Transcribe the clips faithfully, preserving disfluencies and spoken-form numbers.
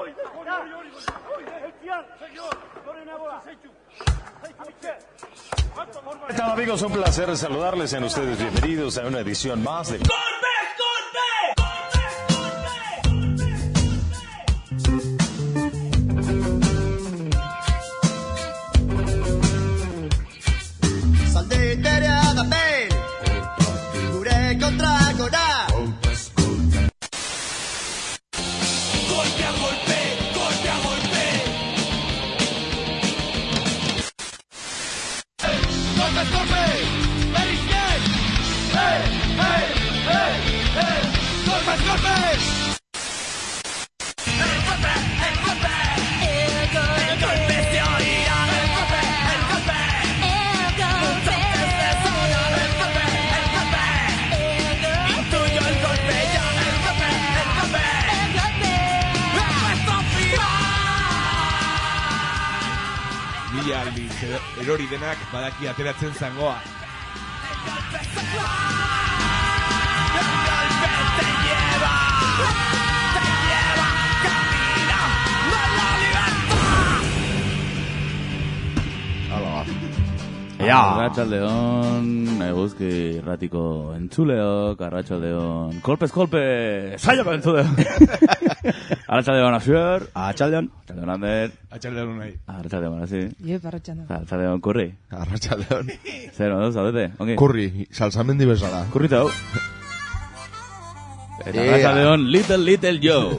¿Qué tal, amigos? Un placer saludarles. Sean ustedes bienvenidos a una edición más de... Erori denak badaki ateratzen zangoa. Arratsaldeon, eguzki irratiko entzuleok, arratsaldeon, kolpez kolpe, saioko entzuleok. Arratsaldeon, Asier. Arratsaldeon. Arratsaldeon, Ander. Arratsaldeon nahi. Arratsaldeon, hasi. Iep, arratsaldeon. Arratsaldeon, Kurri. Arratsaldeon. Zer, no, zaudete? Okay. Kurri, salsamendi bezala. Kurri tau. Eta arratsaldeon, Little Little Joe.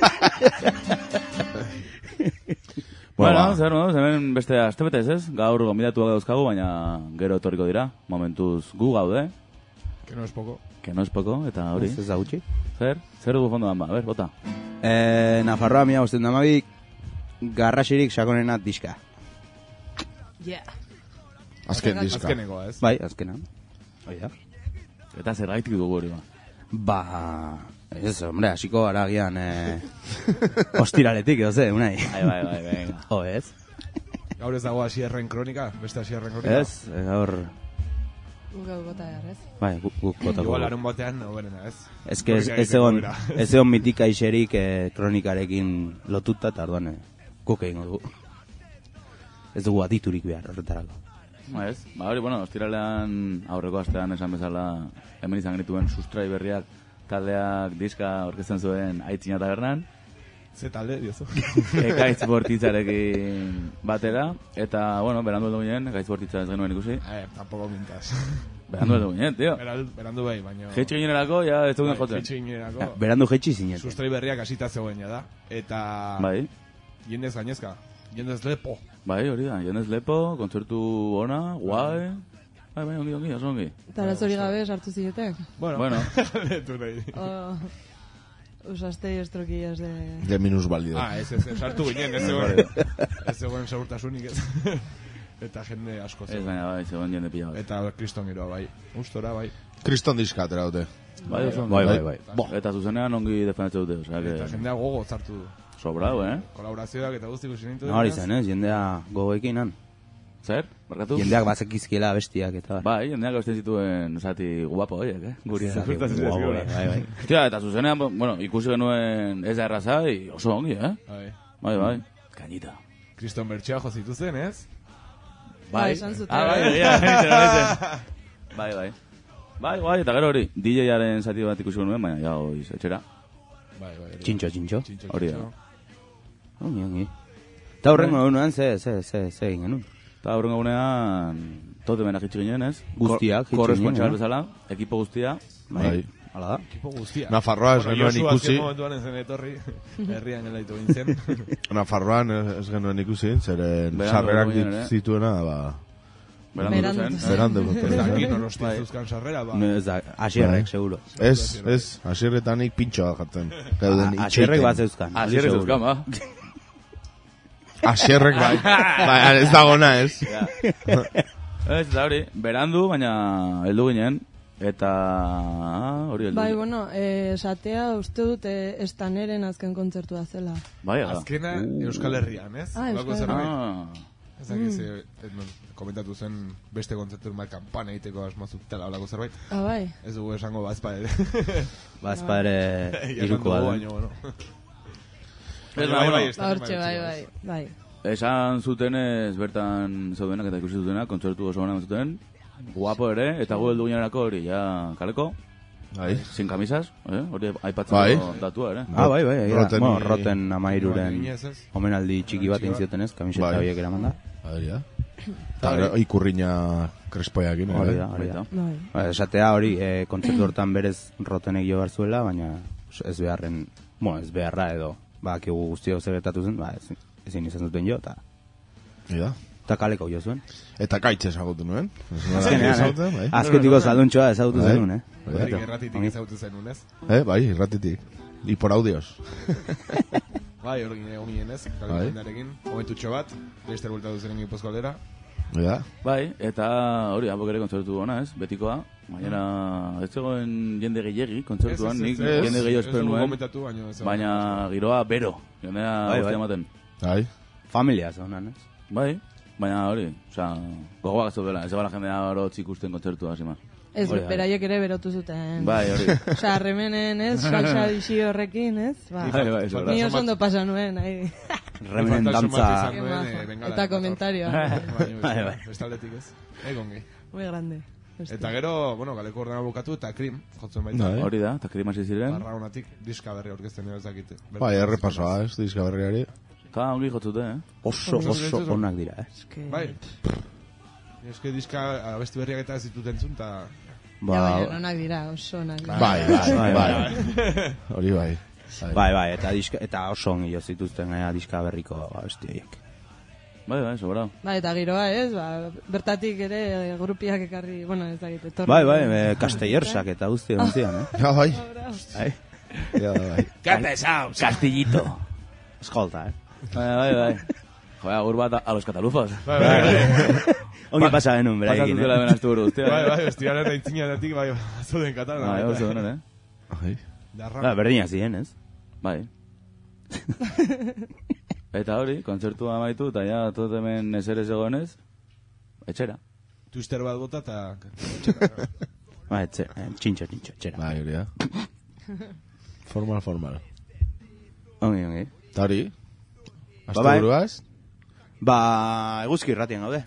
Bueno, zer, no, hemen beste astebetez, ez? Gaur gonbidatuak dauzkagu, baina gero etorriko dira. Momentuz gu gaude. Que no es poco. Que no es poco, eta hori. Ez da gutxi. Zer? Zer dugu fondo dama? A ver, bota. Eh, Nafarroa mia bosten damabik, garrasirik sakonena diska. Yeah. Azken diska. Azkenekoa, ez? Bai, azkena. Bai da. Eta zer gaitik dugu hori, ba? Ba... Ez, hombre, hasiko aragian, eh... ostiraletik, edo ze, unai. Bai, bai, bai, venga. Jo, ez? Gaur ez dago Asierren kronika, beste Asierren kronika. Ez, gaur... Guk gau gota behar, ez? Bai, guk botako. Igual larun batean, oberena, ez? Ez que ez egon, ez egon mitika iserik eh, kronikarekin lotuta, eta arduan, eh, guk egingo dugu. Ez dugu aditurik behar, horretarako. Ba ez, ba hori, bueno, ostiralean aurreko astean esan bezala hemen izan genituen sustrai berriak taldeak diska orkesten zuen Aitzina Tabernan. Ze talde, diozu? Ekaitz Bortitzarekin batera, eta, bueno, berandu edo ginen, Ekaitz Bortitza ez genuen ikusi. Eh, tampoco mintas. Berandu edo ginen, tío. Berandu behi, baina... Jetxo ginerako, ja, ez dugun jotzen. Jetxo ginerako... Berandu jetxi zinete. Sustrai berriak asita zegoen, ja da. Eta... Bai. Jendez gainezka. Jendez lepo. Bai, hori da, jendez lepo, kontzertu ona, guai... Bai, bai, ongi, ongi, oso ongi. Eta arazori gabe sartu zineten. Bueno, bueno. Letu nahi. Oh, usastei estroquillas de... De minusvalido. Ah, ez, ez, sartu ginen, ez zegoen. Ez zegoen segurtasunik ez. Eta jende asko Ez zegoen. baina, bai, zegoen jende pila bat. Eta kriston giroa, bai. Ustora, bai. Kriston diska atera dute. Bai, oso ongi. Bai, bai, bai. Bo. Eta zuzenean ongi defendatzen dute, osea, Eta que... jendea gogo zartu du. Sobrau, eh? Kolaborazioak eta guztiko sinintu. No, hori zen, ez? Jendea gogoekin han. Zer? Barkatu? Jendeak bazekizkiela bestiak eta... Bai, jendeak beste zituen, esati, guapo horiek, eh? Guri Zaki, zazurtatzen guau, zizkiula. bai, bai. Hostia, eta zuzenean, bueno, ikusi genuen ez da erraza, i oso ongi, eh? Bai. Bai, bai. Kainita. Kriston bertxea jo zituzen, ez? Bai, esan zuten. Ah, bai, ja, literalmente. Bai, bai. Bai, bai, eta gero hori, D J-aren zati bat ikusi genuen, baina ja, oiz, etxera. Bai, bai. Txintxo, txintxo. Txintxo, Hori da. txintxo. Ongi, ongi. Eta horrengo egunean, ze, ze, ze, ze egin genuen. Eta horrengo gunean, tote mena hitz ginen, ez? Guztiak hitz Korrespontxal ginen, bezala, ekipo guztia. Bai. Hala da. Ekipo guztia. Nafarroa ez genuen Josu ikusi. azken momentuan ez zen etorri, herrian gelaitu gintzen. Nafarroan ez genuen ikusi, zeren Berandu sarrerak ginen, eh? zituena, ba... Berandu Berandu zen. zen. Berandu Ez zen. dakit nonosti zuzkan sarrera, ba. Ez da, asierrek, seguro. Ez, ez, asierretanik pintxoa jatzen. Gauden Asierrek bat zeuzkan. Asierrek zeuzkan, ba. Asierrek bai. Bai, ez dagona, ez. Ez, da hori, berandu, baina heldu ginen, eta hori heldu. Bai, bueno, eh, esatea uste dut eh, estaneren azken kontzertua zela. Bai, ala. Azkena Euskal Herrian, ez? Ah, Holako Euskal zerbait. Ah, Ez dakit, ze, eh, komentatu zen beste kontzertu bat kanpana egiteko asmazutela holako zerbait. Ah, bai. Ez dugu esango bazpa ere. Bazpa ere Jasan irukoa dugu, da. baina, bueno. Ez da, bueno, Hortxe, bai, bai, bai. esan zutenez bertan zaudenak eta ikusi zutenak, kontzertu oso gana zuten, guapo ere, eta gu heldu ginerako hori, ja, kaleko, Bai. sin camisas, eh? Hori aipatzen Bai. datua ere. Ah, bai, bai, egia. Roten- Bueno, roten amairuren Eginez, ez? omenaldi txiki bat egin ziotenez, kamiseta Bai. horiek eraman da. Hori da. Eta gero, ikurriña krespoiakin, Hori eh? da, hori da. Bai. Ba, esatea hori, e, kontzertu hortan berez rotenek jo behar zuela, baina ez beharren, bueno, ez beharra edo, bakigu guztio zer gertatu zen, ba, ezin, ezin izan zuten jo, eta Hori da. eta kaleko jo zuen. Eta kaitxe ezagutu nuen. Azkenean, Ezagutu, eh? bai. Azketiko zaluntxoa ezagutu Bai. zenun, eh? Hori erratitik ezautu zenun, ez? Eh, bai, irratitik. Y por audios. Bai, hori gine gomien ez, Bai. kalendariarekin, momentutxo bat, Leister bueltatu zen gipuzko aldera. Hori da. Bai, eta hori, hapok ere kontzertu ona, ez, betikoa. Baina, ez zegoen jende gehiagi kontzertuan, nik jende gehiago espero nuen. Komentatu, baina ez. Baina giroa bero, jendea Bai, bai, bai. ematen. Bai. Familia zonan, ez? Bai, baina hori, oza, gogoak zaudela, ez bala jendea horotz ikusten kontzertua, zima. Ez, Hori da. beraiek ere berotu zuten. Bai, hori. Osa, remenen, ez, salsa dixi horrekin, ez? Ba, Bai, bai, ez ni oso ondo pasa nuen, ahi. Remenen dantza... Qué majo. Eta komentario. Bai, bai. Bestaldetik ez. Egongi. Muy grande. Eta gero, bueno, galeko ordena bukatu eta krim, jotzen baita. Bai. Hori da, eta krimasi ziren. Barraunatik diska berri aurkezten ere ezakite. Bai, errepasoa, ez, dizka berriari. Eta ongi jotzute, eh? Oso, oso onak dira, eh? Eske... Bai. Eske diska abesti berriak eta ez ditut entzun, eta... Ja, baina Ba, onak dira, oso onak dira. Bai, bai, Bai, bai. Hori bai. bai, bai, eta, diska, eta oso ongi jo zituzten eh, diska berriko abesti horiek. Bai, bai, sobrao. Bai, eta giroa, ez, ba, bertatik ere eh, grupiak ekarri, bueno, ez dakit, etorri. Bai, bai, e, Castellersak eta guzti egon zian, eh? Ja, bai. Bai. Ja, bai. Castillito. Escolta, eh? Bai, bai, bai. Joder, agur bat a los catalufos. Bai, bai, Ongi pasa genuen beraiekin, Pasatu dela eh? ben astu buru guztia. bai, bai, bestiaren aintzinatik, bai, zuden katana. Bai, oso donen, eh? Bai. Darra. Ba, berdina ziren, ez? Bai. Eta hori, kontzertua amaitu, eta ja, tot hemen ezer ez egonez, etxera. Twister bat bota eta... Ba, etxe, eh, txintxo, txintxo, txera. Bai, hori da. Formal, formal. Ongi, ongi. Eta hori? Astu bai. buruaz? Ba, eguzki irratien gaude.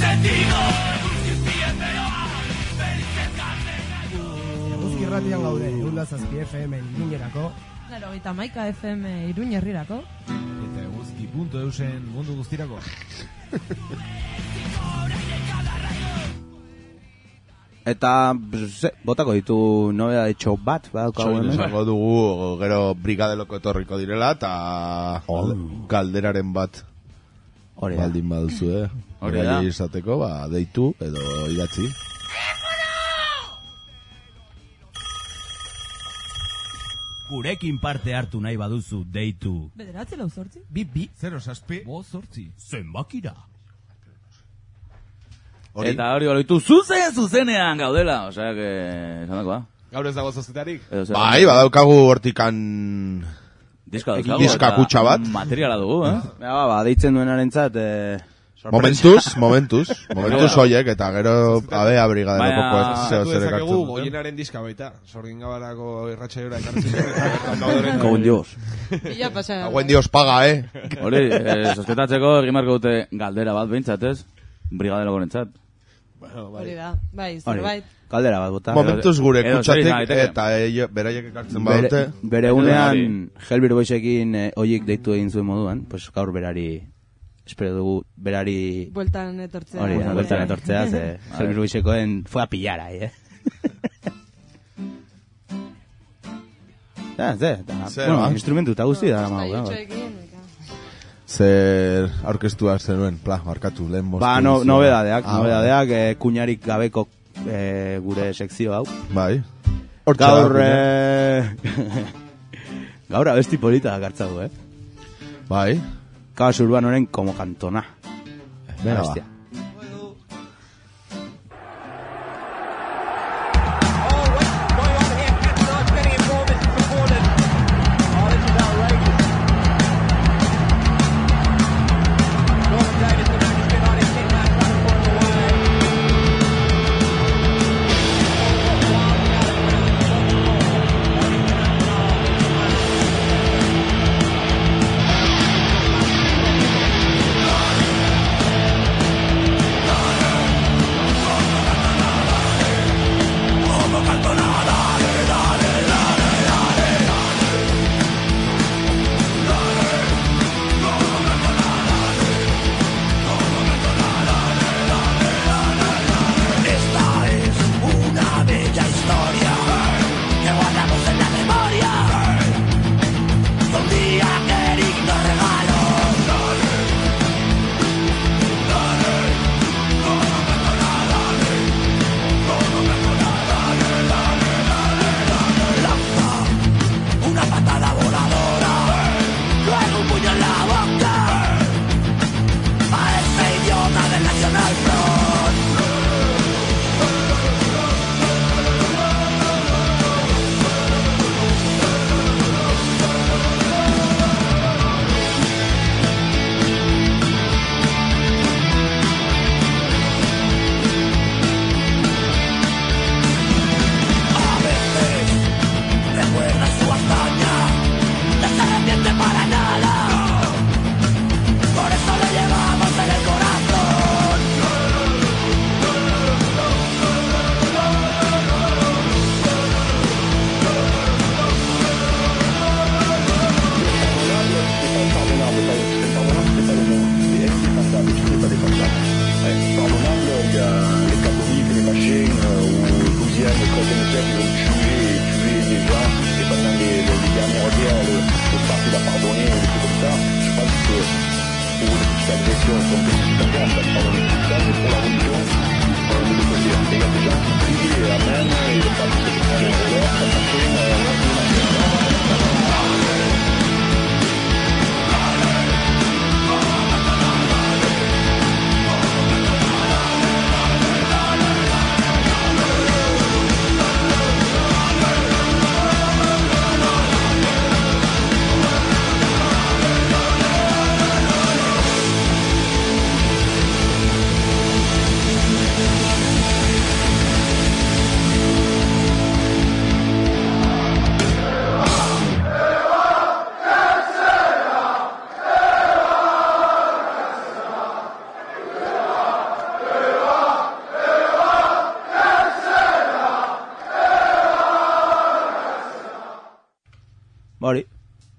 Eguzki irratian gaude, eunda zazpi F M iruñerako, Laro, eta maika F M iruñ herrirako. eta eguzki punto eusen mundu guztirako. Eta, ze, botako ditu nobeda de txop bat, badaukagu Soin hemen. esango dugu, gero brigadeloko etorriko direla, eta galderaren bat Hori da. baldin baduzu, eh? Hori da. Beraiei izateko, ba, deitu edo idatzi. Gurekin parte hartu nahi baduzu deitu. Bederatzi lau zortzi? Bi, bi, Zero saspi, bo, zortzi. Zenbakira. Hori? Eta hori oloitu zuzen zuzenean gaudela, osea, que... Esan dakoa. Gaur ez dago zozetarik? Edo zer- Bai, badaukagu hortikan... Diska dauzkagu, diska eta kutxa bat. Materiala dugu, eh? Ja, ba, ba, deitzen duenarentzat, eh, sorpresa. Momentuz, momentuz, momentuz hoiek, eta gero abea brigadelokoko Baina- ez zeo Zatu zer dezakegu ekartzen duten. goienaren diska baita. Sorgin gabarako irratxaiora ekartzen duten, eta bertan dauderen... Con Dios. Bila pasa. Aguen dios paga, eh? Hori, eh, sosketatzeko egin marko dute galdera bat behintzat, ez? Brigadeloko nentzat. Hori da, bai, Hori, zerbait. kaldera bat bota. Momentuz gure edo zer kutsatik, izan daiteke. eta ello- beraiek ekartzen Bere, badute. bere unean, Helbir Boysekin eh, oiek deitu egin zuen moduan, pues gaur berari, espero dugu, berari, Bueltan etortzea. hori, Bai. bertan etortzea, ze Helbir Boysekoen fue a pillar ahí, eh? Ja, ze, eta, Zer, bueno, ba? instrumentu eta guzti da, Bai, mago, otxoekin, eka. Zer aurkeztua zenuen, pla, markatu, lehen moztu. Ba, no, duzu. nobedadeak, Ah, nobedadeak, eh, kuñarik gabeko eh, gure sekzio hau. Bai. Hortxe Gaur, da, eh, gaur abesti polita dakartzagu, eh? Bai. Kabas urbanoren como cantona. Venga, ba. Abestia. We'll be right back.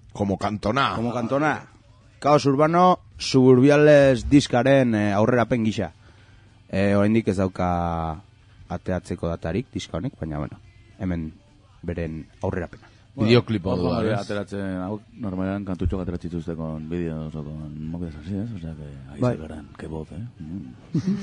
Como Cantona. Como Cantona. Kaos Urbano, Suburbiales diskaren eh, aurrerapen gisa. Eh, oraindik ez dauka ateatzeko datarik diska honek, baina bueno, hemen beren aurrerapena. Videoclipo Ojo, duda, bueno, ¿es? ateratzen, hau, normalean kantutxo ateratzen dituzte con vídeos o con movidas así, ¿es? O sea que ahí Bai. se verán, qué voz, ¿eh? Mm.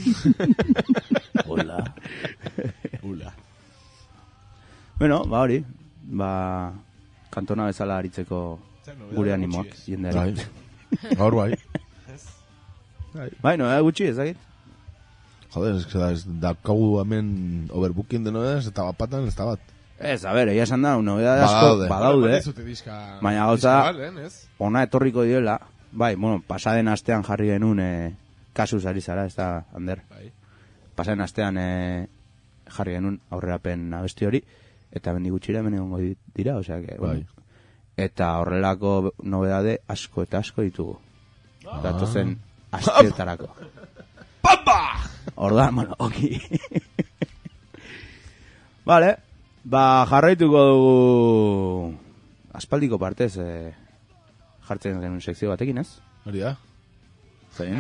Hola. Ula. Bueno, ba hori, ba Kantona bezala aritzeko gure animoak jendeari. Bai. Gaur bai. Bai, no, eh, gutxi ezagit. Joder, es que da, es, daukagu hemen overbooking de novedades, eta bat patan, ez da bat. Ez, a ber, egia esan da, novedade asko Badaude. badaude, Badizute diska- baina gauza diska bat, lehen, ez? ona etorriko diola, bai, bueno, pasaden astean jarri genuen eh, kasuz ari zara, ez da, Ander? Bai. Pasaden astean eh, jarri genuen aurrerapen abesti hori, eta bendi gutxira hemen egongo di- dira, osea, que, bueno, Bai. eta horrelako nobedade asko eta asko ditugu. Datozen asteetarako. Papa! Orduan, bueno, oki. Vale, ba, jarraituko dugu aspaldiko partez eh, jartzen genuen sekzio batekin, ez? Hori da. Zein?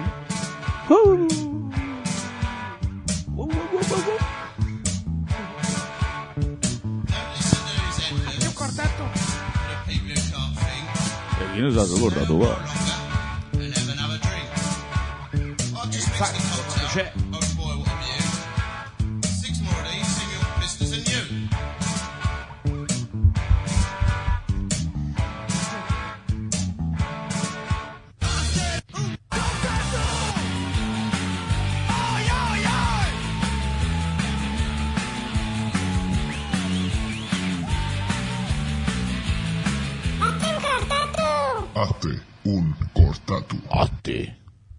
Egin ez datu kortatu ba. Hazte un cortatu. Hazte.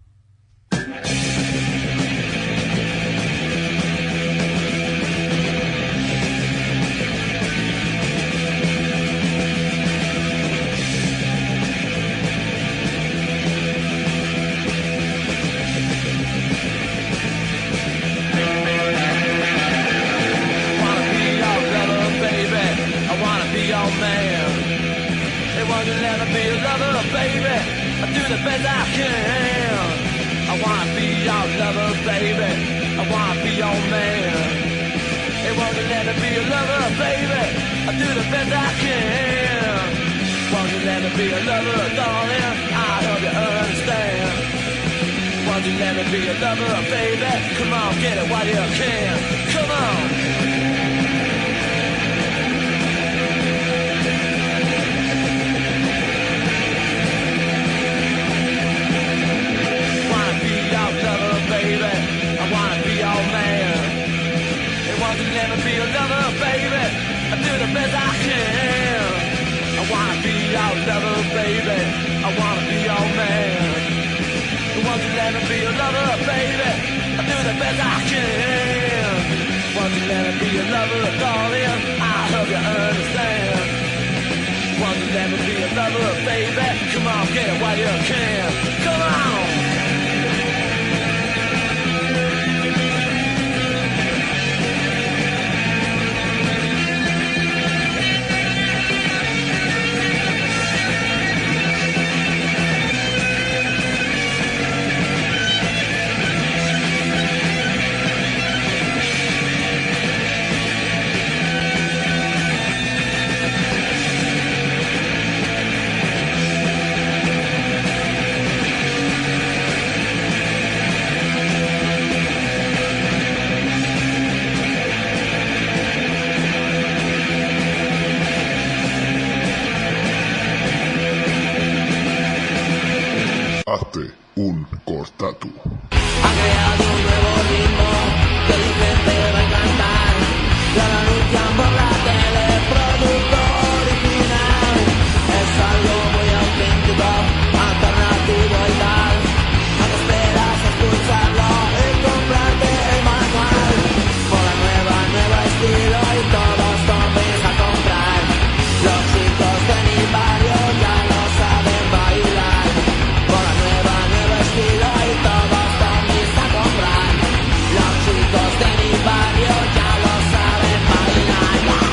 Hazte un cortatu. Ha creado un nuevo ritmo que diferente va a encantar. Ya lo anuncian por la tele, producto original. Es algo muy auténtico, alternativo y tal. No te esperas a escucharlo y comprarte el manual. Por la nueva, nueva estilo y todos tomes a comprar. Los chicos de mi barrio ya lo saben bailar. Por la nueva, nueva estilo y todos tomes a comprar. Los chicos de mi barrio ya lo saben bailar.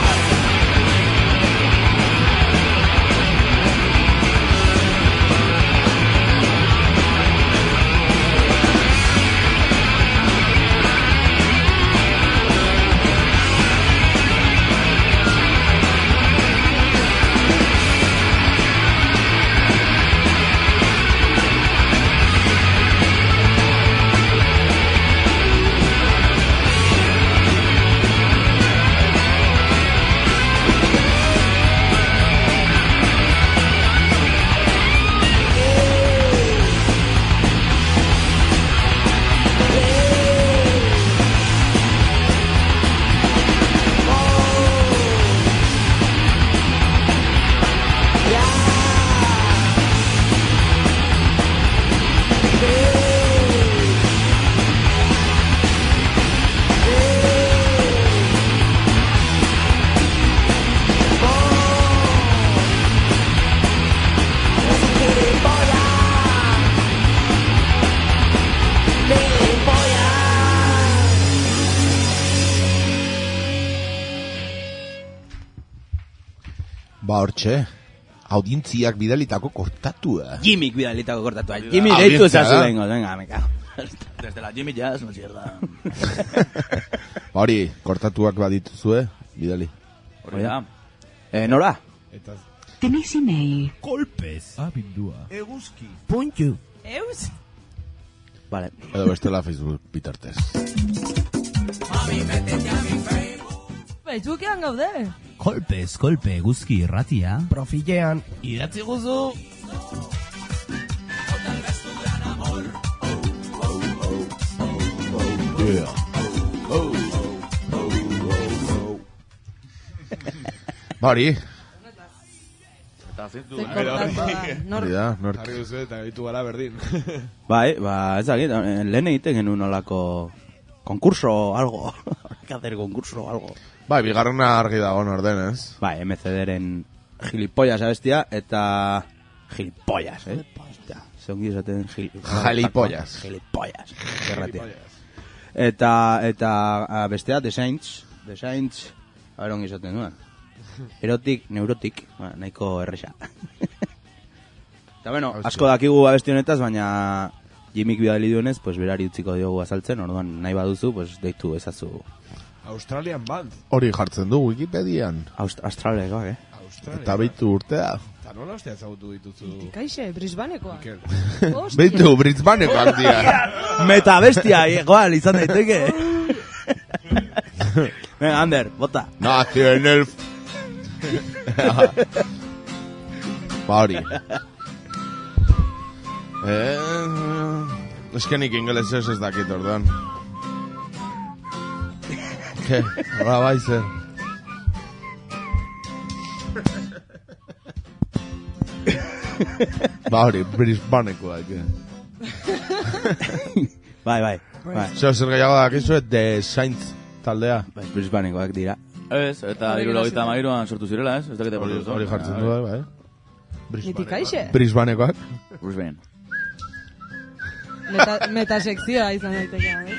Ba, hortxe, audientziak bidalitako kortatua. Jimmik bidalitako kortatua. Jimmy deitu ezazu dengo, venga, me cago. Desde la Jimmy Jazz, no cierda. Ba, hori, kortatuak badituzue, bidali. Hori da. Eh, Nora? Tenéis email. Kolpez. Ah, bindua. Eguzki. Puntu. Eus? Vale. Edo bestela Facebook bitartez. Facebookean gaude. Kolpez, kolpe, eguzki irratia. Profilean. Idatzi guzu. Yeah. Ba, hori. Eta zintu. Hori da, nork. Harri duzu eta ditu gara berdin. Bai, ba, ez dakit, eh, lehen egiten genuen olako konkurso o algo. Hay que hacer concurso o algo. Bai, bigarrena argi dago norden, ez? Bai, M C D-ren gilipollas abestia eta gilipollas, eh? Hostia, zeongi esaten gil... Gilipollas. Gilipollas. Erratia. Eta, eta a, bestea, The Saints. The Saints, a ver ongi esaten duen. Erotik, neurotik, ba, nahiko erresa. Eta bueno, asko dakigu abesti honetaz, baina Jimmyk bidali duenez, pues berari utziko diogu azaltzen, orduan nahi baduzu, pues deitu ezazu. Australian Band. Hori jartzen du Wikipedian. Aust Australiakoak, eh? Australia. Eta beitu urtea. Eta nola ostea ezagutu dituzu? Tikaixe, Brisbanekoa. Iker. Beitu, Brisbanekoak dira. Meta bestia, igual, izan daiteke. Venga, Ander, bota. Nació en el... Ba hori. Eh, es que nik ingeles ez ez dakit orduan. Ke, hola bai zer. Ba hori, Brisbanekoak. Bai, bai. bai. Zer zer gehiago dakizu, The Saints taldea. Bai, Brisbanekoak dira. Ez, eta hirurogeita hamairuan sortu zirela, ez? Ez dakite Hori portu hori jartzen du, bai. Mitikaixe. Brisbanekoak. Brisbane. Meta, metasekzioa izan daiteke, eh?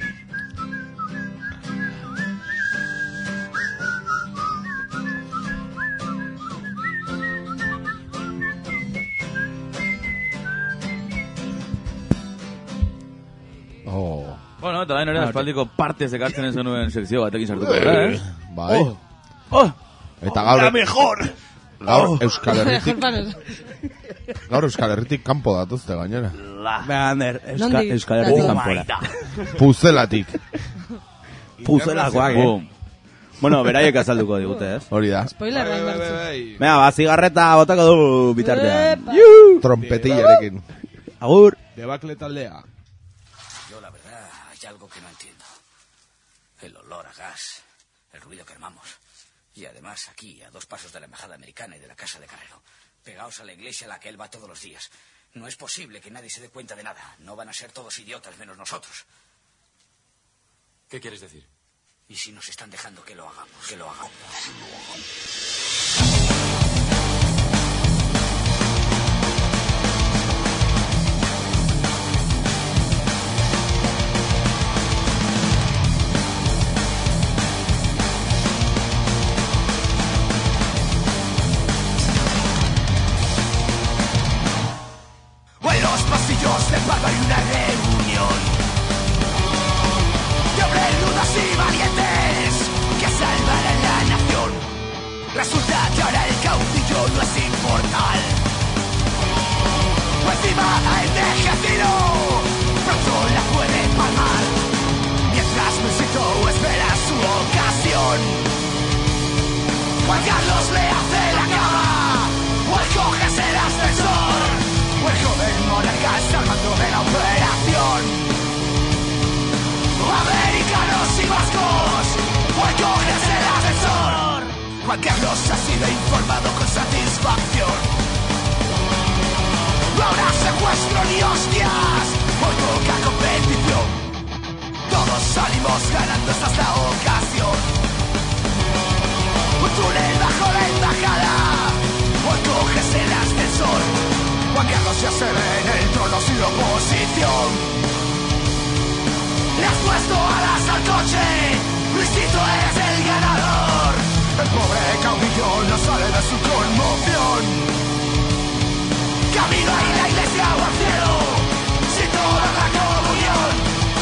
Oh. Bueno, eta lain ere aspaldiko partez ekartzen ez zenuen sekzio batekin sartuko gara, eh? Bai. Oh. Oh. Eta gaur... La mejor! Gaur Euskal Herritik... Gaur Euskal Herritik kanpo datuzte gainera. Venga, Ander, Euska, Euskal Herritik kanpora. Puzelatik. Puzelakoak, eh? Bueno, beraiek azalduko digute, ez? Hori da. Spoiler Bai, da bai, inbertzu. bai. Venga, ba, zigarreta botako du bitartean. Trompetillarekin. Agur. Debacle taldea. Yo, la verdad, hay algo que no entiendo. El olor a gas, el ruido que armamos. Y además aquí, a dos pasos de la embajada americana y de la casa de Carrero. Pegaos a la iglesia a la que él va todos los días. No es posible que nadie se dé cuenta de nada. No van a ser todos idiotas menos nosotros. ¿Qué quieres decir? ¿Y si nos están dejando que lo hagamos? Que lo hagamos. En los pasillos del barrio hay una reunión de hombres rudos y valientes que salvarán la nación. Resulta que ahora el caudillo no es inmortal. Pues encima ha envejecido, pronto la puede palmar. Mientras Luisito espera su ocasión, Juan Carlos le hace la cama o el coges el ascensor. O el joven monarca está al mando de la operación. Americanos y vascos, o el coges el ascensor. Juan Carlos ha sido informado con satisfacción. No habrá secuestro ni hostias, por poca competición. Todos salimos ganando esta esta ocasión. Un túnel bajo la embajada, o el coges el ascensor. Juan Carlos ya se ve en el trono sin oposición. Le has puesto alas al coche, Luisito es el ganador. El pobre caudillo no sale de su conmoción. Camino a ir a la iglesia o al cielo, sin toda la comunión.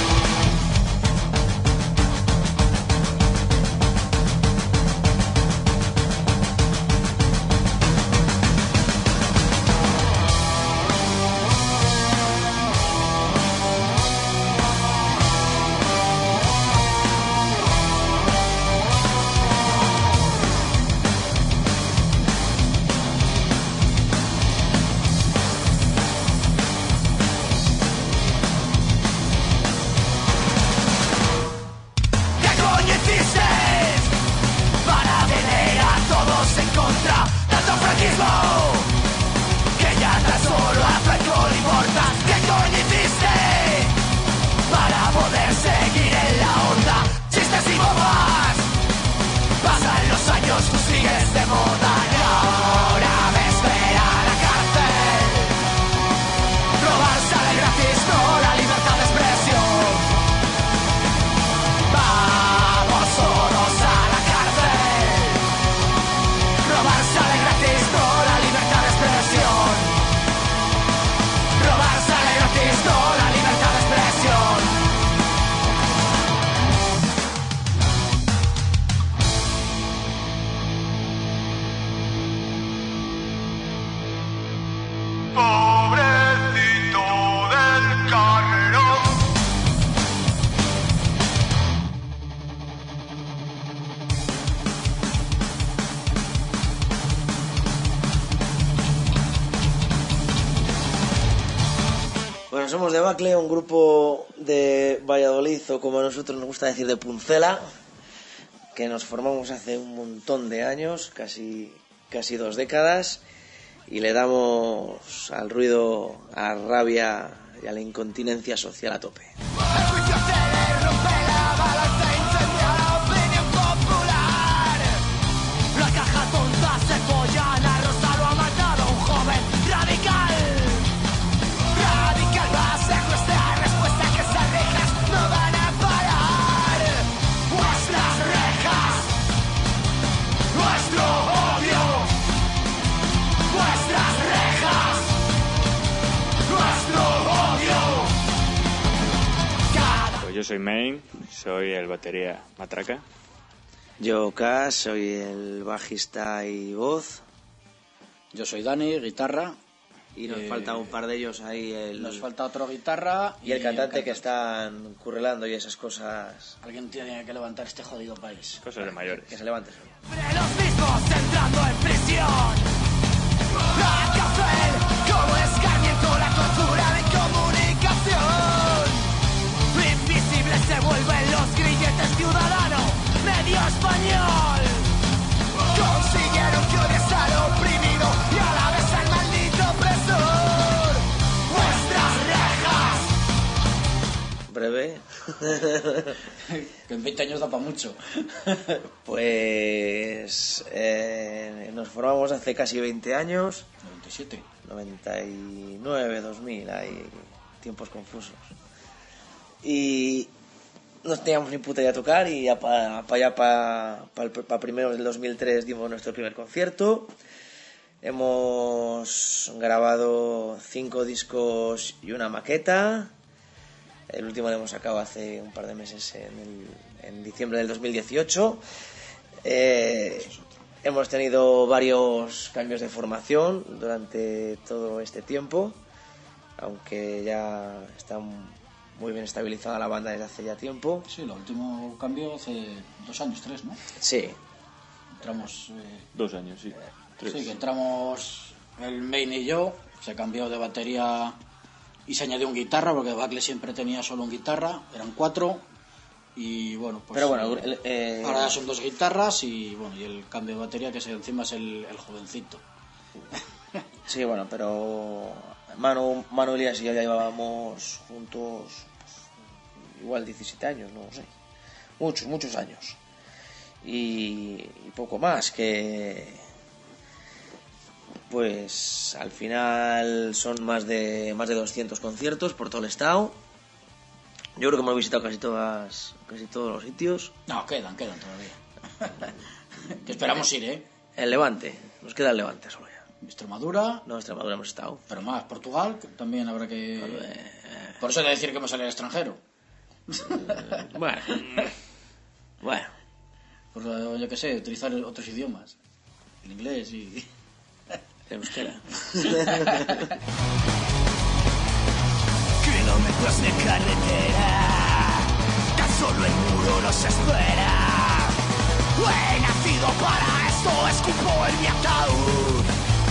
Que ya tan solo a Franco le importa. ¿Qué coño hiciste para poder seguir en la onda? Chistes y bombas. Pasan los años, tú sigues de moda. Y ahora me espera la cárcel. Robar sale gratis con la libertad de expresión. Vamos todos a la cárcel. Robar sale gratis con la libertad de expresión. Robar sale gratis con la libertad de expresión. Pobrecito del carrero. Bueno, somos Debacle, un grupo de Valladolid, o como a nosotros nos gusta decir, de Puncela, que nos formamos hace un montón de años, casi, casi dos décadas, y le damos al ruido, a la rabia y a la incontinencia social a tope. El juicio se le rompe la balanza, incendia la opinión popular. La caja tonta se follan, a Rosa lo ha matado un joven radical. Radical va a ser nuestra respuesta, que esas rejas no van a parar. Vuestras rejas, nuestro odio. Vuestras rejas, nuestro odio. Pues yo soy Main, soy el batería Matraca. Yo, Cas, soy el bajista y voz. Yo soy Dani, guitarra. Y nos eh, falta un par de ellos ahí. El... Nos falta otro guitarra. Y el y cantante el que están currelando y esas cosas. Alguien tiene que levantar este jodido país. Cosas de mayores. Que se levante solo. Los mismos entrando en prisión. La cárcel como escarmiento, la tortura de comunicación. Invisibles se vuelven los grilletes ciudadano, medio español. Consiguieron que odies al oprimido y a la vez al maldito opresor. Vuestras rejas. Breve. Que en veinte años da para mucho. Pues eh, nos formamos hace casi veinte años. noventa y siete. noventa y nueve, dos mil, hay tiempos confusos. Y no teníamos ni puta idea de tocar, y ya para pa, allá para pa, pa primero del dos mil tres dimos nuestro primer concierto. Hemos grabado cinco discos y una maqueta. El último lo hemos sacado hace un par de meses, en, el, en diciembre del dos mil dieciocho. Eh, hemos tenido varios cambios de formación durante todo este tiempo, aunque ya está muy bien estabilizada la banda desde hace ya tiempo. Sí, el último cambio hace dos años, tres, ¿no? Sí. Entramos... Eh... Dos años, sí. Tres. Sí, que entramos el Main y yo, se cambió de batería y se añadió un guitarra, porque Bacle siempre tenía solo un guitarra, eran cuatro, y bueno, pues... Pero bueno, el, eh... ahora son dos guitarras y bueno, y el cambio de batería, que es, encima es el, el jovencito. Sí, bueno, pero Manu, Manu Elías y yo ya llevábamos juntos pues, igual diecisiete años, no sé, muchos, muchos años, y, y poco más, que pues al final son más de más de doscientos conciertos por todo el estado. Yo creo que hemos visitado casi todas casi todos los sitios. No, quedan, quedan todavía. Que esperamos ir, ¿eh? El Levante, nos queda el Levante solo ya. Extremadura. No, Extremadura hemos estado. Pero más, Portugal, que también habrá que... Por eso he de decir que hemos salido al extranjero. Bueno. Bueno. Pues yo qué sé, utilizar otros idiomas. El inglés y... El euskera. Kilómetros de carretera, tan solo el muro nos espera. He nacido para esto, escupo en mi ataúd.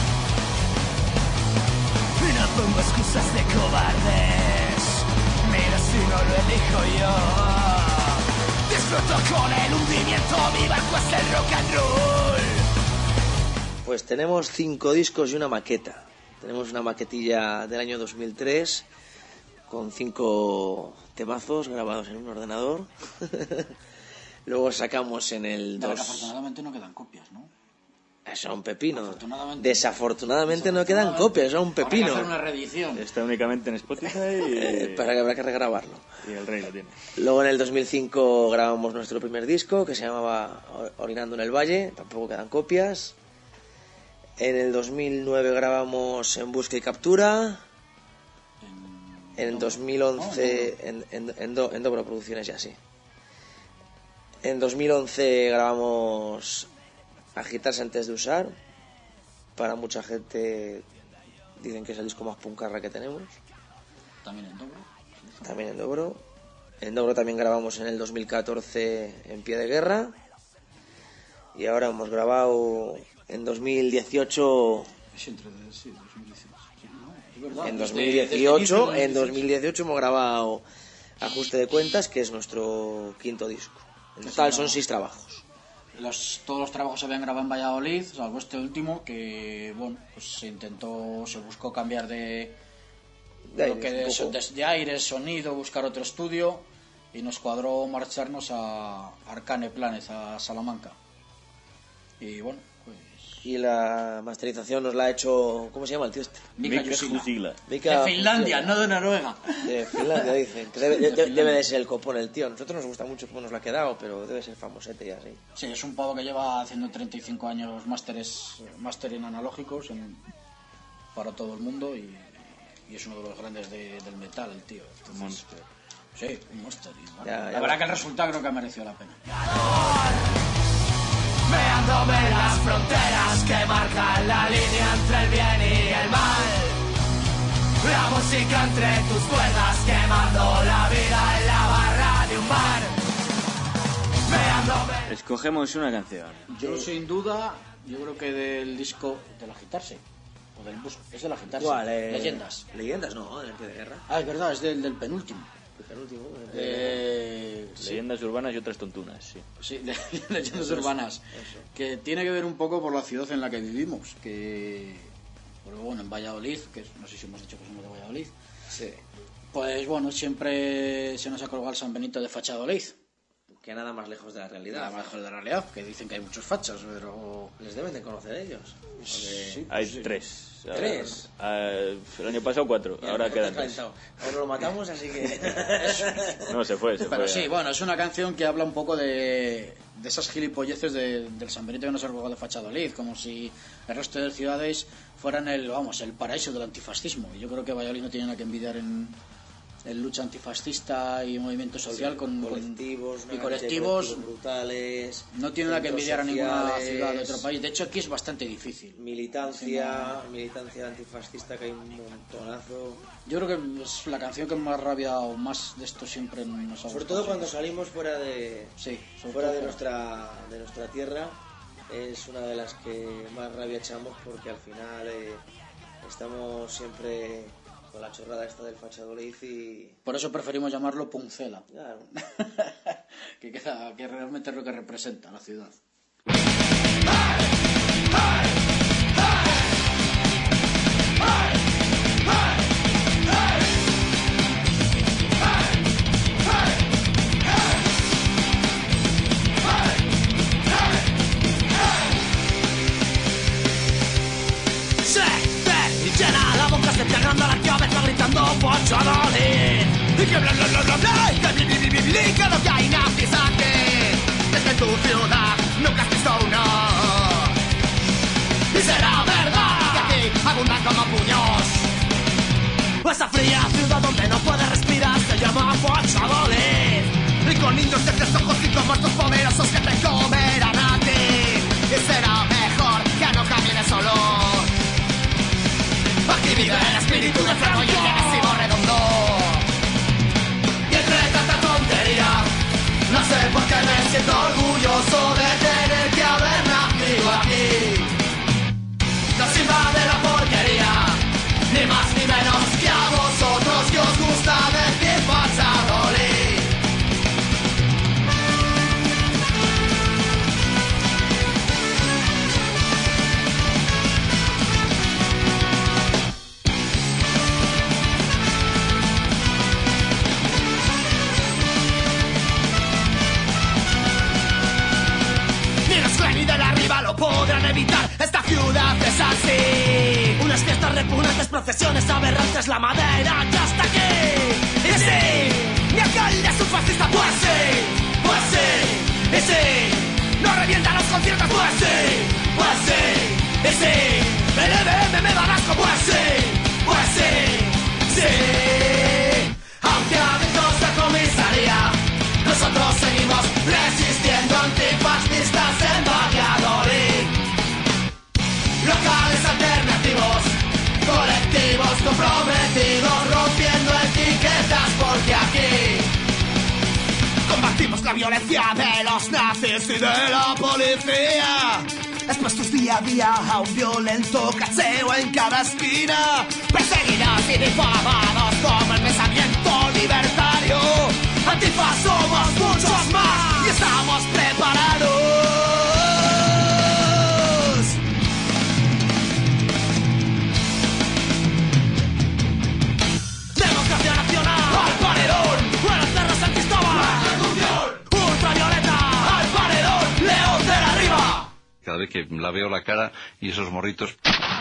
No pongo excusas de cobardes, mi destino lo elijo yo. Disfruto con el hundimiento, mi barco es el rock and roll. Pues tenemos cinco discos y una maqueta. Tenemos una maquetilla del año dos mil tres con cinco temazos grabados en un ordenador. Luego sacamos en el Pero dos... que afortunadamente no quedan copias, ¿no? Eso es un pepino. Afortunadamente. Desafortunadamente no quedan copias, eso es un pepino. Habrá que hacer una reedición. Está únicamente en Spotify y... Para que habrá que regrabarlo. Y el rey lo tiene. Luego en el dos mil cinco grabamos nuestro primer disco que se llamaba Orinando en el Valle, tampoco quedan copias. En el dos mil nueve grabamos En Busca y Captura. En el dos mil once en, en, en, Do, en Dobro Producciones ya sí. En dos mil once grabamos Agitarse antes de usar. Para mucha gente dicen que es el disco más puncarra que tenemos. También en Dobro. También en Dobro. En Dobro también grabamos en el dos mil catorce En Pie de Guerra. Y ahora hemos grabado en dos mil dieciocho. En dos mil dieciocho, en dos mil dieciocho hemos grabado Ajuste de Cuentas, que es nuestro quinto disco. En total son seis trabajos. Los, todos los trabajos se habían grabado en Valladolid, salvo este último, que bueno, pues se intentó, se buscó cambiar de, de, lo que de, de, de aire, sonido, buscar otro estudio, y nos cuadró marcharnos a Arcane Planet, a Salamanca. Y bueno, pues... Y la masterización nos la ha hecho... ¿Cómo se llama el tío este? Mika Jusila. De Finlandia, no de Noruega. De Finlandia, dicen. Que debe, de, de, debe de ser el copón el tío. A nosotros nos gusta mucho cómo nos lo ha quedado, pero debe ser famosete y así. Sí, es un pavo que lleva haciendo treinta y cinco años másteres, máster en analógicos en, para todo el mundo, y, y es uno de los grandes de, del metal, el tío. Entonces, un monster. Sí, un monster. Y, bueno, ya, ya la verdad que el resultado creo que ha merecido la pena. Veándome las fronteras que marcan la línea entre el bien y el mal. La música entre tus cuerdas, quemando la vida en la barra de un bar. Veándome... Escogemos una canción. Yo sin duda, yo creo que del disco del Agitarse. O del bus, es del Agitarse. ¿Cuál? Eh... Leyendas. Leyendas no, del Pie de Guerra. Ah, es verdad, es del, del penúltimo. El penúltimo. Eh, leyendas sí. urbanas y otras tontunas, sí. Sí, de, leyendas eso urbanas. Eso. Que tiene que ver un poco por la ciudad en la que vivimos. Que, bueno, bueno, en Valladolid, que no sé si hemos dicho que somos de Valladolid. Sí. Pues bueno, siempre se nos ha colgado el San Benito de Fachadolid. Que nada más lejos de la realidad. Nada más lejos de la realidad, que dicen que hay muchos fachas, pero... Les deben de conocer ellos. Porque... Sí, hay sí. tres. ¿Tres? Uh, el año pasado cuatro, y ahora quedan tres. Ahora lo matamos, así que... No, se fue, se pero fue. sí, bueno, es una canción que habla un poco de, de esas gilipolleces de, del San Benito que nos ha colgado de Fachadolid, como si el resto de ciudades fueran el, vamos, el paraíso del antifascismo. Y yo creo que Valladolid no tiene nada que envidiar en... en lucha antifascista y movimiento social con colectivos, con, y colectivos, colectivos brutales, no tiene nada que envidiar a ninguna ciudad de otro país. De hecho aquí es bastante difícil. Militancia, Encima, militancia antifascista que hay un montonazo. Yo creo que es la canción que más rabia o más de esto siempre nos ha gustado. Sobre todo cuando salimos fuera de sí, fuera de nuestra de nuestra tierra, es una de las que más rabia echamos, porque al final eh, estamos siempre con la chorrada esta del Fachadolid y... Por eso preferimos llamarlo Puncela. Claro. que, queda, que realmente es lo que representa la ciudad. Llena la boca, se te agranda la cabeza gritando Fachadolid. Y que bla bla bla bla bla, y que bli bli bli bli, que lo que hay nazis aquí. Es que en tu ciudad nunca has visto una Esa fría ciudad donde no puedes respirar se llama Valladolid. Y con indios de tres ojos y con muertos poderosos que te comerán a ti. Y será mejor que no camines solo. Aquí vive el espíritu de fuego y el agresivo redondo. Y entre tanta tontería, no sé por qué me siento orgulloso de tener que haber nacido aquí. Nos invade la porquería, ni más ni menos que a vosotros que os gusta decir Valladolid. Ni de arriba lo podrán evitar, esta ciudad es así. Unas fiestas repugnantes, procesiones aberrantes, la madera ya está aquí. Y sí, mi alcalde es un fascista, pues sí, pues sí, y sí, no revientan los conciertos, pues sí, pues sí, y sí, el E B M me da asco, pues sí, pues sí, sí. Aunque adentros de comisaría, nosotros seguimos resistiendo, antifascistas en Valladolid. Locales alternativos, colectivos comprometidos, rompiendo etiquetas porque aquí combatimos la violencia de los nazis y de la policía. Expuestos día a día a un violento cacheo en cada esquina, perseguidos y difamados como el pensamiento libertario. Antifa somos muchos más y estamos preparados. Democracia nacional al paredón, buenas tierras San Cristóbal, ultravioleta al paredón, León de la Riva. Cada vez que la veo la cara y esos morritos.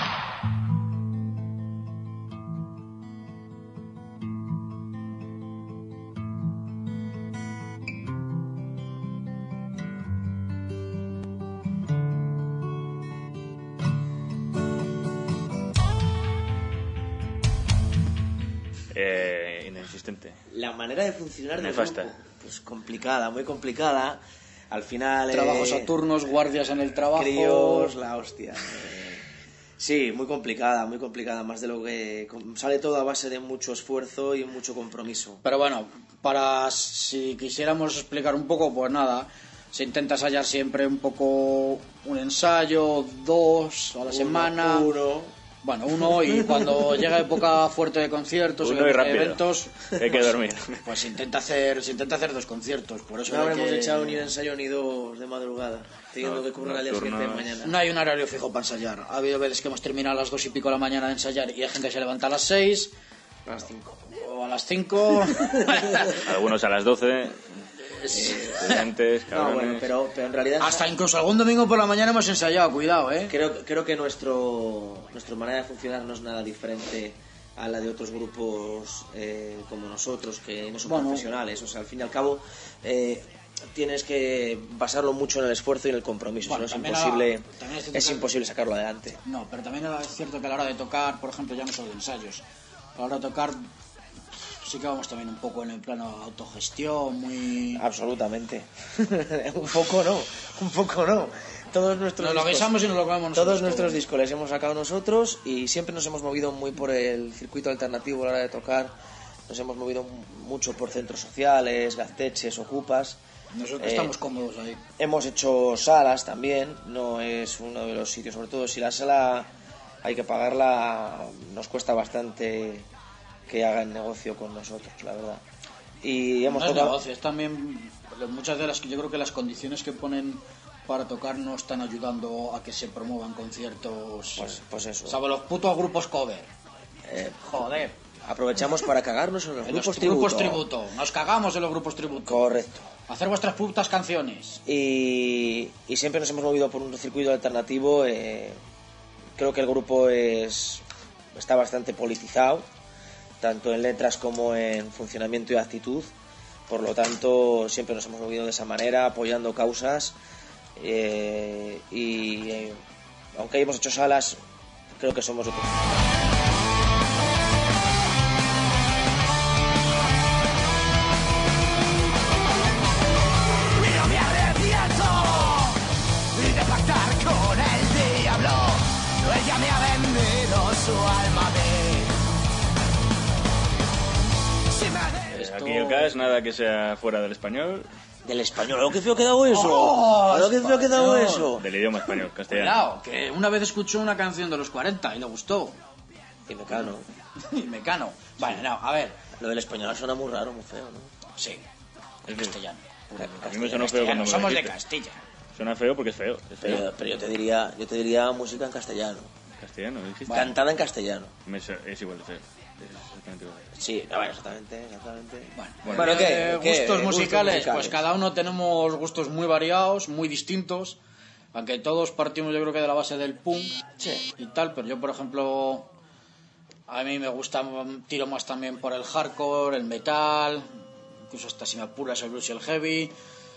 Eh, inexistente. La manera de funcionar del Nefasta. grupo, pues complicada, muy complicada. Al final... Trabajos eh, a turnos, guardias en el trabajo... Críos, la hostia. Eh, sí, muy complicada, muy complicada. Más de lo que... Sale todo a base de mucho esfuerzo y mucho compromiso. Pero bueno, para si quisiéramos explicar un poco, pues nada, se intenta ensayar siempre un poco un ensayo, dos a la Uno, semana. Uno. Bueno, uno, y cuando llega época fuerte de conciertos Uno y y rápido. eventos, Hay que dormir. pues se intenta hacer, se intenta hacer dos conciertos, por eso No hay habremos que- echado ni un ensayo ni dos de madrugada, teniendo No, que currar al día nocturnos. siguiente de mañana. No hay un horario fijo para ensayar. Ha habido veces que hemos terminado a las dos y pico de la mañana de ensayar y hay gente que se levanta a las seis A las cinco. o a las cinco. Algunos a las doce. Estudiantes, No, cabrones. bueno, pero, pero en realidad... Hasta incluso algún domingo por la mañana hemos ensayado, cuidado, ¿eh? Creo, creo que nuestro nuestra manera de funcionar no es nada diferente a la de otros grupos eh, como nosotros, que no son Bueno. profesionales. O sea, al fin y al cabo, eh, tienes que basarlo mucho en el esfuerzo y en el compromiso. Bueno, Si no, también es imposible, a- también es cierto es que- imposible sacarlo adelante. No, pero también es cierto que a la hora de tocar, por ejemplo, ya no solo de ensayos, a la hora de tocar sí que vamos también un poco en el plano autogestión, muy... Absolutamente. un poco no, un poco no. Todos nuestros Nos lo discos- guisamos y nos lo comemos nosotros Todos nuestros todo. discos les hemos sacado nosotros y siempre nos hemos movido muy por el circuito alternativo a la hora de tocar. Nos hemos movido mucho por centros sociales, gazteches, ocupas. Nosotros Eh, estamos cómodos ahí. Hemos hecho salas también, no es uno de los sitios, sobre todo si la sala hay que pagarla, nos cuesta bastante que hagan negocio con nosotros, la verdad. Y hemos No es tocado... negocio, es también muchas de las que yo creo que las condiciones que ponen para tocar no están ayudando a que se promuevan conciertos. Pues, pues eso. Salvo los putos grupos cover. Eh, Joder. Aprovechamos para cagarnos en los En grupos, los tributo. grupos tributo. Nos cagamos en los grupos tributo. Correcto. Hacer vuestras putas canciones. Y, y siempre nos hemos movido por un circuito alternativo. eh, creo que el grupo es está bastante politizado, tanto en letras como en funcionamiento y actitud. Por lo tanto, siempre nos hemos movido de esa manera, apoyando causas. eh, y eh, aunque hayamos hecho salas, creo que somos otros. Eh, Esto- Aquí el caso, nada que sea fuera del español. Del español, ¿lo que feo ha quedado eso? ¡Oh, ¿Lo que feo ha quedado español! eso? Del idioma español, castellano. Cuidado, que una vez escuchó una canción de los cuarenta y le gustó. Y Mecano. Y Mecano. Vale, no, a ver. Lo del español suena muy raro, muy feo, ¿no? Sí, el castellano. A mí me sonó feo cuando me lo Somos de dijiste. Castilla. Suena feo porque es feo. Es feo. Pero, pero yo te diría, yo te diría música en castellano. Castellano, dijiste. Cantada en castellano. Me su- es igual de feo. Es exactamente igual. Sí, a ver, exactamente, exactamente. Bueno, Bueno, ¿qué? eh, ¿Qué? Gustos, musicales, musicales. pues cada uno tenemos gustos muy variados, muy distintos. Aunque todos partimos, yo creo que de la base del punk y tal, pero yo, por ejemplo, a mí me gusta, tiro más también por el hardcore, el metal, incluso hasta si me apuras el blues y el heavy.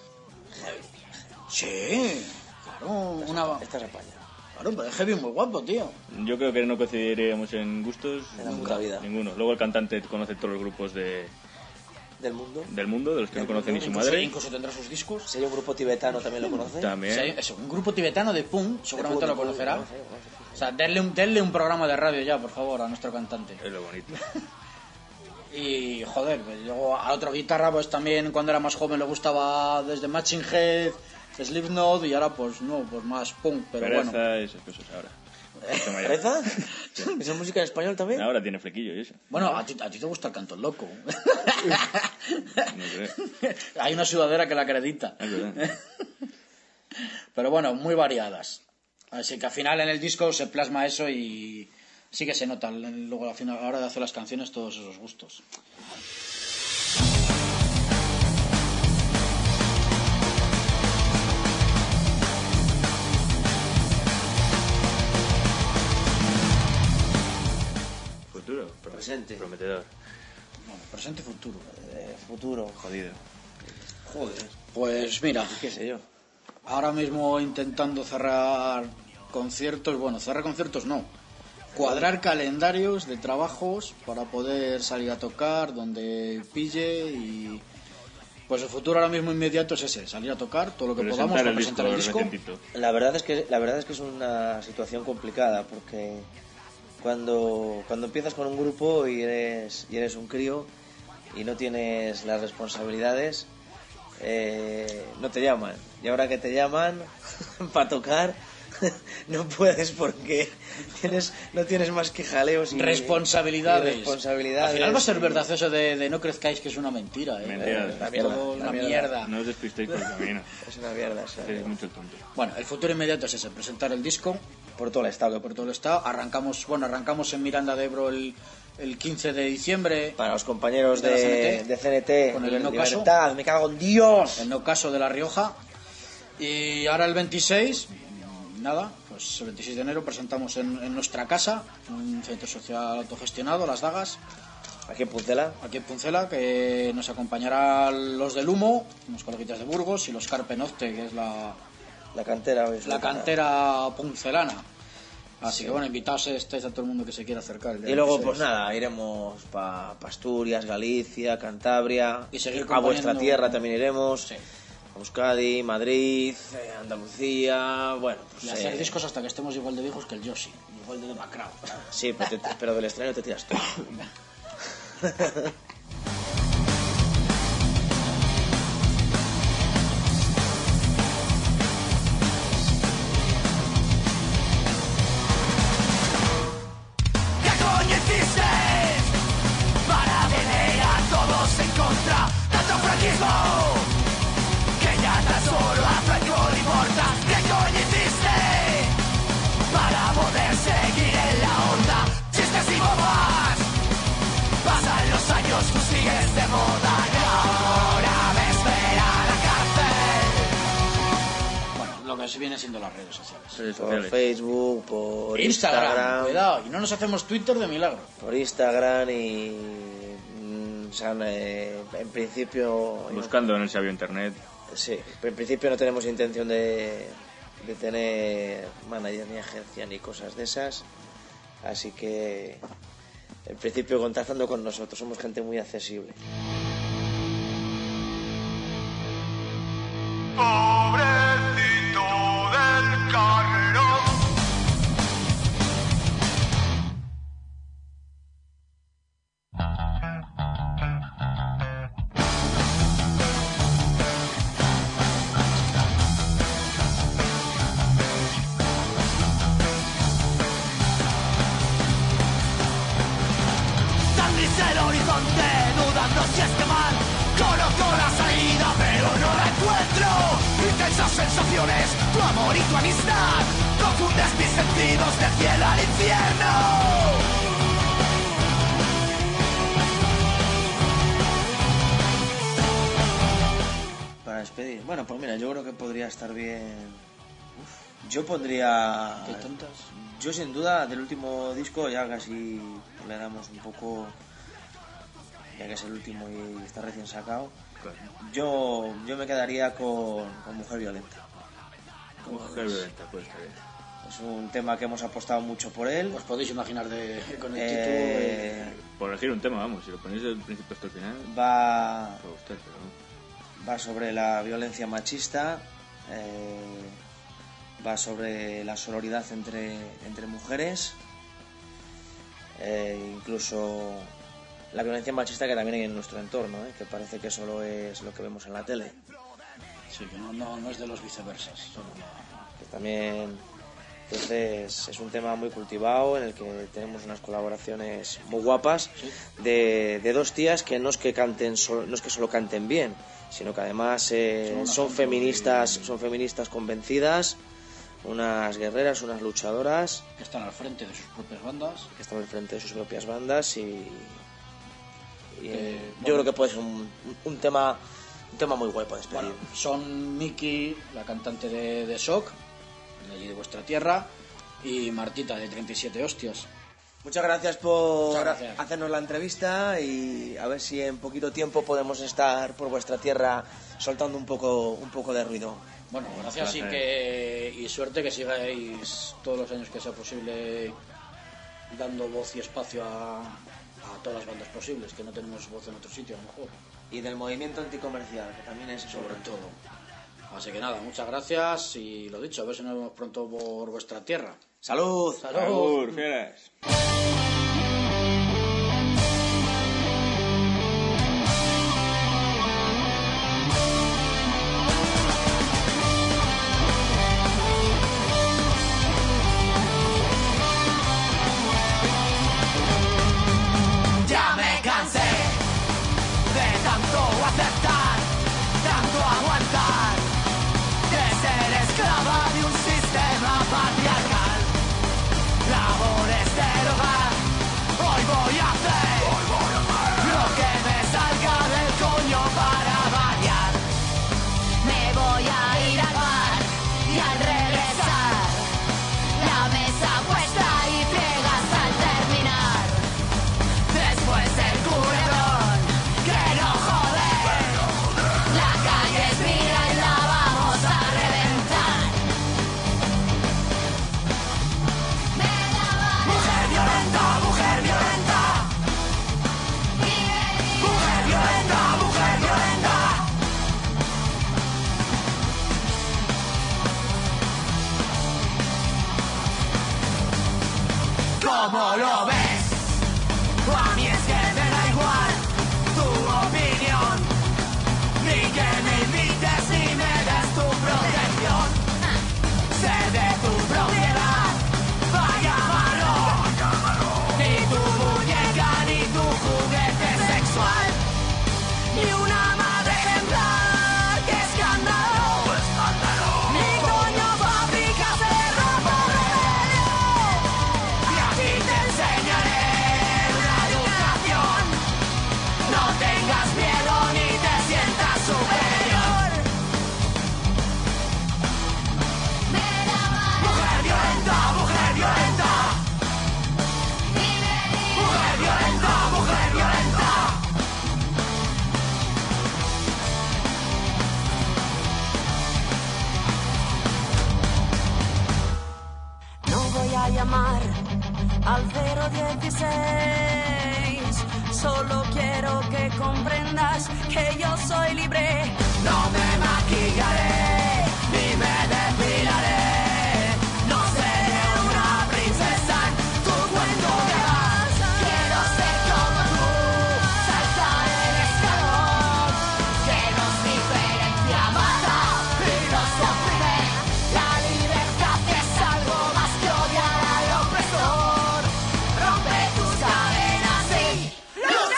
Sí, claro, una... Esta es España. Claro, pero el heavy es muy guapo, tío. Yo creo que no coincidiríamos en gustos. En la puta vida. Ninguno. Luego el cantante conoce todos los grupos de, Del mundo. del mundo, de los que no conocen ni su Incluso, madre. incluso tendrá sus discos. Si hay un grupo tibetano, ¿también lo conoce? También. Si hay- eso, un grupo tibetano de punk, seguramente De lo punk, conocerá. no sé, no sé. O sea, denle un, denle un programa de radio ya, por favor, a nuestro cantante. Es lo bonito. Y joder, pues, luego a otro guitarra, pues también cuando era más joven le gustaba desde Matching Head, Slipknot, y ahora pues no, pues más punk, pero Pereza bueno. y esas cosas ahora. Mucho mayor. ¿Reza? ¿Esa música en español también? Ahora tiene flequillo y eso. Bueno, a ti, a ti te gusta el canto loco. No creo. Hay una sudadera que la acredita. Es verdad. Pero bueno, muy variadas. Así que al final en el disco se plasma eso y sí que se nota luego al final, a la hora de hacer las canciones todos esos gustos. Futuro. Pro- Presente. Prometedor. Bueno, presente y futuro. Eh, futuro. Jodido. Joder. Pues mira, ¿Qué sé yo? ahora mismo intentando cerrar conciertos, bueno, cerrar conciertos no, cuadrar calendarios de trabajos para poder salir a tocar donde pille y pues el futuro ahora mismo inmediato es ese, salir a tocar todo lo que Presentar podamos para el presentar el disco. recientito. La verdad es que la verdad es que es una situación complicada porque cuando cuando empiezas con un grupo y eres y eres un crío y no tienes las responsabilidades, eh, no te llaman, y ahora que te llaman para tocar no puedes porque tienes no tienes más que jaleos y Responsabilidades. y responsabilidades. Al final va a ser y- verdad eso de, de no crezcáis, que es una mentira, ¿eh? Mentira. Es La mierda, todo la una mierda. mierda. No os despistéis por el camino. Es una mierda, es una Hacéis mierda. mucho el tonto. Bueno, el futuro inmediato es ese, presentar el disco Por todo el estado. por todo el estado. Arrancamos, bueno, arrancamos en Miranda de Ebro el, el quince de diciembre. Para los compañeros De la de, C N T. de C N T, Con el liber- no caso. libertad, me cago en Dios. El no caso de La Rioja. Y ahora el veintiséis, nada, pues el veintiséis de enero presentamos en, en nuestra casa, en un centro social autogestionado, Las Dagas, Aquí en Pucela. aquí en Puncela, que nos acompañarán los del Humo, unos coleguitas de Burgos, y los Carpe Nocte, que es la, La cantera. ¿ves? la cantera puncelana. Así que bueno, invitados estáis a todo el mundo que se quiera acercar. el día Y luego, veintiséis. pues nada, iremos para pa Asturias, Galicia, Cantabria. Y seguir a vuestra componiendo- tierra también iremos. Sí. Euskadi, Madrid, eh, Andalucía. Bueno, Y pues. hacer eh, discos hasta que estemos igual de viejos que el Yoshi, igual de demacrado. Sí, pero, te- pero del estreno te tiras tú. ¿Qué coño hiciste para tener a todos en contra? Tanto franquismo que ya tan solo a Franco le importa. ¿Qué coño hiciste para poder seguir en la onda? Chistes y bobas, pasan los años, tú sigues de moda y ahora me espera la cárcel. Bueno, lo que se viene siendo las redes sociales. Redes Por sociales. Facebook, por Instagram, Instagram. cuidado, y no nos hacemos Twitter de milagro. Por Instagram y. mm, o sea, eh, en principio. Buscando en el sabio internet. Sí, en principio no tenemos intención de, de tener manager ni agencia ni cosas de esas. Así que, en principio, contactando con nosotros, somos gente muy accesible. Pobrecito del carrero. Cruza el horizonte, dudando si está mal. Conozco la salida, pero no la encuentro. Intensas sensaciones, tu amor y tu amistad. Confundes mis sentidos del cielo al infierno. Para despedir. Bueno, pues mira, yo creo que podría estar bien. Uf, yo pondría. ¿Qué tontas? Yo sin duda del último disco ya casi le damos un poco, ya que es el último y está recién sacado. Claro. Yo yo me quedaría con, con Mujer Violenta. Mujer Violenta, pues está bien. Es un tema que hemos apostado mucho por él. Os podéis imaginar de, con el Eh, título. Por elegir un tema, vamos, si lo ponéis del principio hasta el final. Va, Va a gustar, pero va sobre la violencia machista, eh, va sobre la sororidad entre, entre mujeres, eh, incluso la violencia machista que también hay en nuestro entorno, ¿eh? Que parece que solo es lo que vemos en la tele. Sí, que no, no, no es de los viceversas. Solo Que también, entonces, es un tema muy cultivado en el que tenemos unas colaboraciones muy guapas de, de dos tías que no es que canten solo, no es que solo canten bien, sino que además eh, son, son feministas, son feministas convencidas, unas guerreras, unas luchadoras que están al frente de sus propias bandas, que están al frente de sus propias bandas y, y Eh, yo bueno. creo que puede ser un, un tema un tema muy guay para despedir. Bueno, son Miki, la cantante de, de Shock, de allí de vuestra tierra, y Martita de treinta y siete hostias. Muchas gracias por Muchas gracias. hacernos la entrevista y a ver si en poquito tiempo podemos estar por vuestra tierra soltando un poco un poco de ruido. Bueno, gracias y, que, y suerte que sigáis todos los años que sea posible dando voz y espacio a, a todas las bandas posibles, que no tenemos voz en otro sitio a lo mejor. Y del movimiento anticomercial, que también es sobre todo. Así que nada, muchas gracias y lo dicho, a ver si nos vemos pronto por vuestra tierra. ¡Salud! ¡Salud! ¡Salud, fieles! Ya me cansé de tanto aceptar, tanto aguantar, de ser esclava de un sistema patriarcal. Labores del hogar, hoy voy a hacer lo que me salga del coño para variar. Me voy a ir al bar y al regresar, la mesa puesta y friega hasta el terminar. Después el culebrón, que no jode. La calle es mía y la vamos a reventar. Mujer violenta, mujer violenta. Mujer violenta, mujer violenta. ¿Cómo lo ves? A mí es que me da igual tu opinión, ni que me invites ni me des tu protección. Ser de tu propiedad, vaya malo. Ni tu muñeca ni tu juguete sexual, ni una madre ejemplar, que escándalo. Ni coño fábricas de ropa rebelión. Y aquí te enseñaré una educación. No tengas miedo ni te sientas superior. Mujer violenta, mujer violenta. Mujer violenta, mujer violenta. No voy a llamar al cero dieciséis, solo quiero que comprendas que yo soy libre. No me maquillaré ni me depilaré. No seré una princesa en tu cuento de hadas. Quiero ser como tú, saltar el escalón. Que nos diferencia mata y nos oprime. La libertad es algo más que odiar al opresor. Rompe tus cadenas y lucha.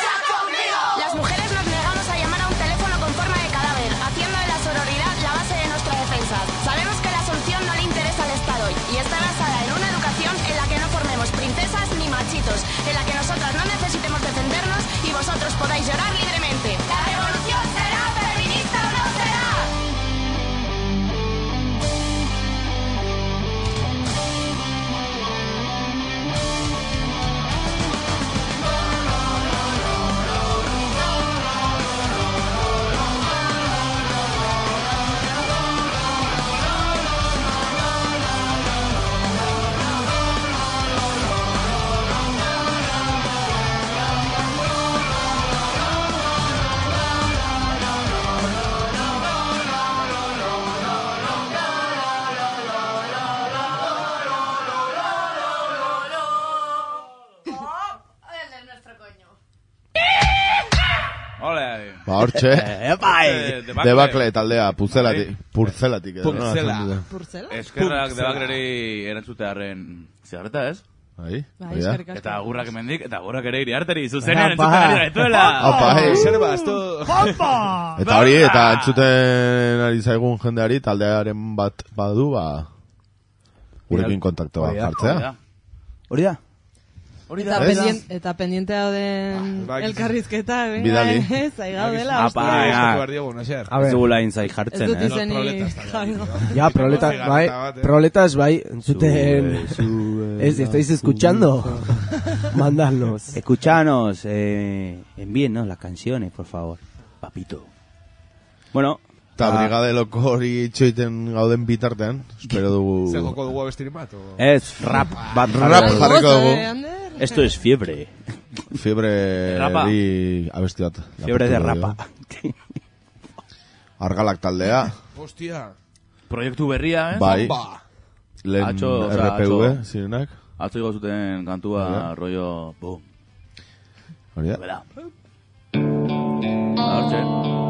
Ole. Ba, hortxe. Epai. Debakle taldea, purzelatik. Purzelatik. Purzela. Purzela? Eskerrak debakleri erantzutearen zigarreta, ez? Bai, bai, eskerrik asko. Eta agurrak emendik, eta agurrak ere iri hartari, zuzenean entzuten ari gaituela. Opa, hei. Zer bastu. Eta hori, eta entzuten ari zaigun jendeari, taldearen bat badu, ba, gurekin kontaktoa jartzea. Hori da? Hori Eta, da. pendien, eta pendiente dauden elkarrizketa, venga, Bidali. ez, aigaudela, Apa, hostia. ja. Ez dugu lain zai jartzen, Ez dut eh? izenik jargo. Ya, proletas, bai, proletas, bai, entzuten... Es, ¿estáis escuchando? Mandadnos. Escuchanos, eh, envíennos las canciones, por favor, papito. Bueno, Eta brigade loko hori itxoiten gauden bitartean, espero dugu... Zer joko dugu abestirin bat? ez rap, bat Rap jarriko dugu. Esto es fiebre. Fiebre Rapa. di abesti bat. Fiebre de rapa. Argalak taldea. Hostia. Proiektu berria, eh? Bai. Ba. Lehen Atxo, oza, R P V, atxo. zirenak. Atzo igo zuten kantua, rollo... Bum. Hori da. Bera. Hortxe.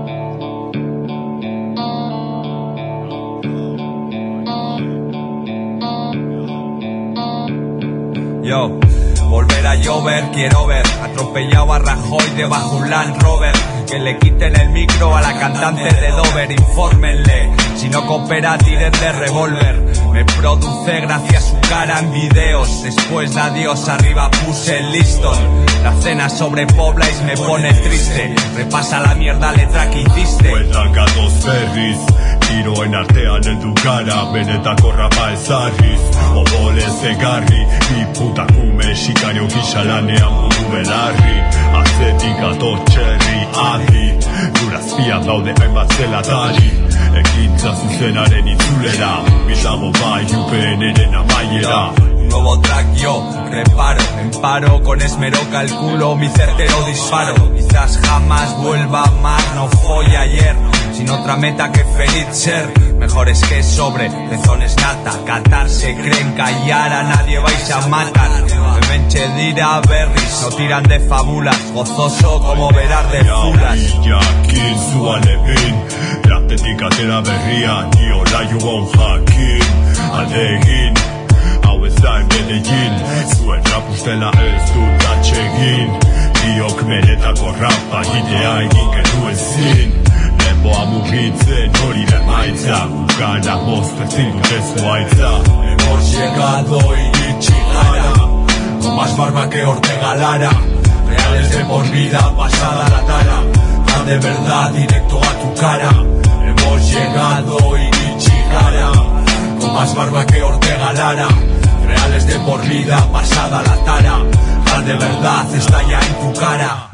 Yo, volver a llover, quiero ver atropellado a Rajoy debajo un Land Rover. Que le quiten el micro a la cantante de Dover, infórmenle. Si no coopera, tiren de revólver. Me produce gracia su cara en videos. Después de adiós, arriba puse el listón. La cena sobre Pobla y me pone triste. Repasa la mierda letra que hiciste. Bueltan gatoz berriz, tiroen artean heldu gara, benetako rapa ezarriz. Odolez egarri, bi putakume sikario gisa lanean mundu belarri. Atzetik gatoz txerri adi, durazpian daude hainbat zelatari. Ekintza zuzenaren itzulera, bizago bai upeen eren amaiera. Nuevo track yo, reparo, emparo, con esmero calculo mi certero disparo. Quizás jamás vuelva a amar, no fue ayer, sin otra meta que feliz ser. Mejores que sobre, pezones nata, Qatar se creen callar, a nadie vais a matar. Bebenche dira berris, no tiran de fábulas, gozoso como verar de fulas. Jakin zuan egin, rapetik atera berria, niola jugon jakin, alde egin. Hau ez da Medellin, zuen rap ustela ez dut atxegin. Diok menetako rapa hitea egin genuen zin. Lepoa mugitzen hori da maitza, gukara moztetzin dutezko aitza. Hemos llegado iritsi gara, con más barba que Ortega Lara. Reales de por vida, pasada la tara, va de verdad directo a tu cara. Hemos llegado iritsi gara, con más barba que Ortega Lara. Reales de por vida, pasada la tara, va de verdad, está ya en tu cara.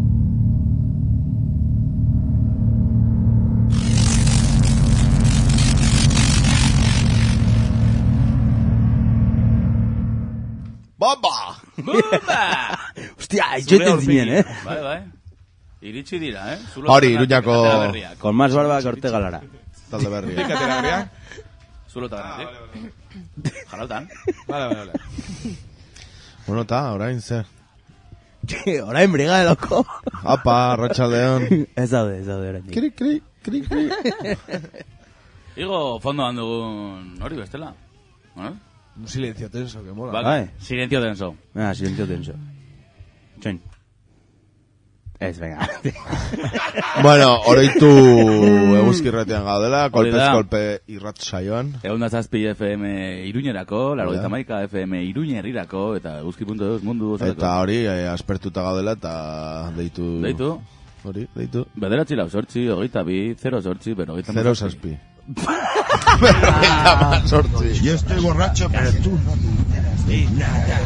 Bomba! Bomba! Hostia, itxoiten zinen, eh? Bai, bai. Iritsi dira, eh? Hori, Iruñako... Con más barba que Ortega Lara. Talde berria. Ikatera berria. Zulo eta berri. Jarautan. Vale, vale, vale. Bueno, ta, orain ze. Orain brigade loko. Apa, Arratsaldeon. Ez daude, ez daude orain. Kri, kri, kri, kri. Igo fondoan dugun hori bestela. ¿Eh? Un silencio tenso, que mola. Vale, silencio tenso. Ah, silencio tenso. Txoin. Ez, venga. Bueno, oroitu eguzkirretean gaudela, kolpez kolpe irrat saioan. Egun da zazpi F M Iruñerako, laurogeita hamaika F M Iruñerrirako, eta eguzki puntu eus mundu gozateko. Eta hori, eh, aspertuta gaudela, eta deitu... Deitu. Hori, deitu. Bederatzi lau sortzi, hogeita bi, zero sortzi, berrogeita Zero zazpi. Berrogeita ma sortzi. Yo estoy borracho, pero tú no te enteras de nada.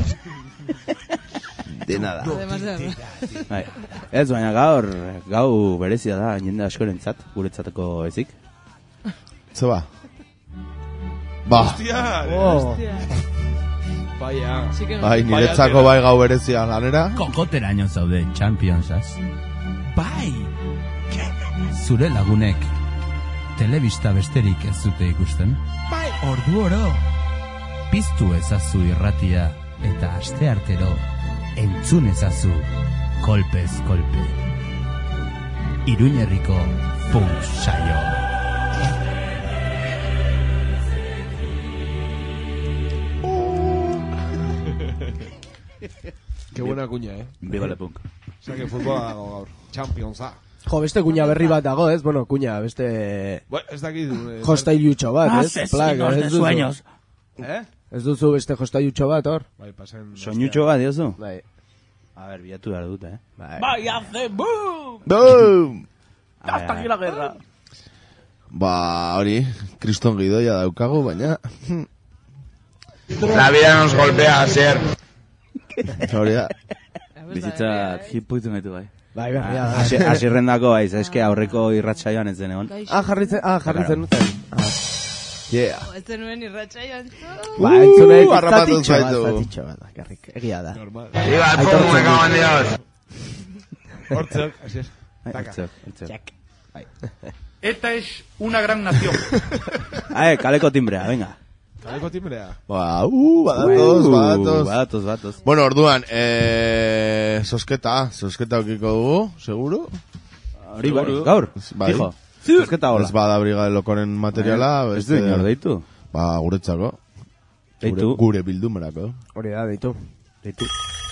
De nada. Bai. Ez, baina gaur, gau berezia da, jende askorentzat, guretzateko ezik. Ze ba? Ba. Hostia! Oh. Baia. Bai, niretzako bai gau berezia lanera. Kokoteraino zaude, Championsaz. Bai! Zure lagunek, telebista besterik ez zute ikusten? Bai! Ordu oro! Piztu ezazu irratia, eta asteartero, entzun ezazu, kolpez kolpe. Iruin herriko punk saio. Qué buena cuña, eh. Viva le punk. Osa, que futbola dago gaur. Championsa. Jo, beste kuña berri bat dago, ez? Bueno, kuña, beste... Bueno, ez dakit... Eh, Jostailutxo bat, ez? Asesinos de sueños. Eh? Ez duzu beste jostailutxo bat, hor? Bai, pasen... Soinutxo bat, diozu? Bai. A ver, bilatu behar dut, eh? Bai. Bai, hace boom! Boom! Hasta aquí la guerra. Ba, hori, kriston gidoia daukagu, baina... La vida nos golpea, Asier. Hori da. Bizitza hipuitu gaitu bai. Bai, bai, Ah, hasi- Hasierrendako baiz, eske aurreko irratsaioan ez zen egon. Ah, jarritzen, ah, jarritzen nuten. Ah. Yeah. Ez zenuen irratsaio entzun. Ba, entzunei Uh, harrapatu zatitxo bat, zaitu. zatitxo bat, bakarrik, egia da. Viva el fútbol, me cago en Dios. Hortzok, asier. Hortzok, hortzok. Esta es una gran nación. Ae, kaleko timbrea, venga. Kaleko timbrea. Ba, uh, badatoz, Uh, badatoz. badatoz, badatoz. Bueno, orduan, eh, sosketa, sosketa okiko dugu, seguro? Hori bai, gaur, Bai. fijo. Sosketa hola. Ez bada Brigade Lokoren materiala, Ez du inor deitu. Ba, guretzako. Deitu. Gure, gure bildumerako. Hori da, deitu. Deitu.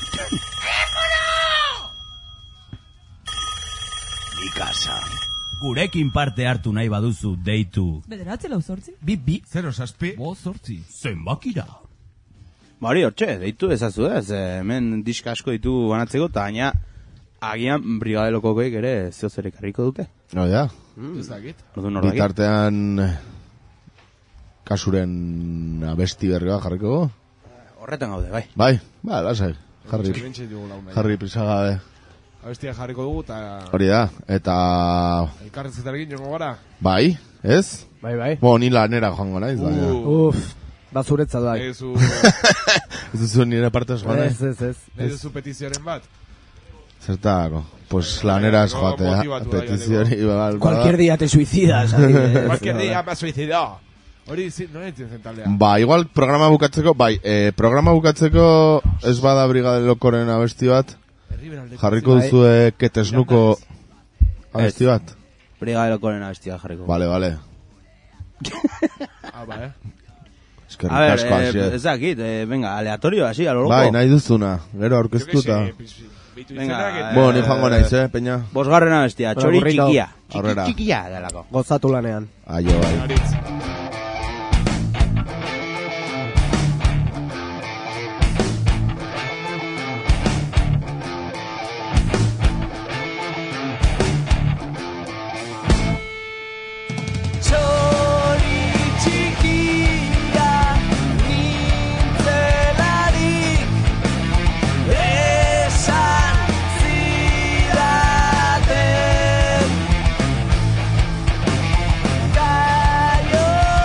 Mi casa. Gurekin parte hartu nahi baduzu deitu. Bederatzi lau zortzi? Bi, bi. Zero saspi. Bo zortzi. Zenbakira. Ba hori, hortxe, deitu ezazu ez, eh, hemen diska asko ditu banatzeko, eta gaina agian Brigade Lokokoek ere zehozer ekarriko dute. No, ja. Ez dakit. Orduan hor dakit. Bitartean kasuren abesti berga jarriko. Horretan gaude, bai. Bai, ba, lasai. Jarri, Bentsi, bentsi dugu launa. jarri prisagabe. Abestia jarriko dugu, eta... Hori da, eta... Elkarrezketarekin jongo gara. Bai, ez? Bai, bai. Bo, ni lanera joango naiz, baina. Uh. Uf, bazuretza da. Ez zu... Ez duzu nire partez joan, Ez, ez, ez. Ez duzu petizioaren bat. Zertako, pues laneraz Bai, joatea, motibatu da, petiziori, ba, Cualquier día te suicidas. adibidez. Cualquier día me ha suicidado. Hori, zi, no ez zen taldea. Ba, igual programa bukatzeko, bai, eh, programa bukatzeko ez bada Brigade Lokoren abesti bat, jarriko Bai. duzue ketesnuko abesti bat. Brigade Lokoren abestia jarriko. Vale, vale. Ah, ba, eh. Eskerrik A ver, asko, eh, Asier. ez dakit, eh, venga, aleatorio, así, a lo loco. Bai, nahi duzuna, gero aurkeztuta. Venga, Bueno, ni joango naiz, eh, peña. Bosgarren abestia, Bueno, txori burrito. txikia. Aurrera. Txiki txikia, delako. Gozatu lanean. Aio, bai. Txori txikia nintzelarik esan zidaten Gaio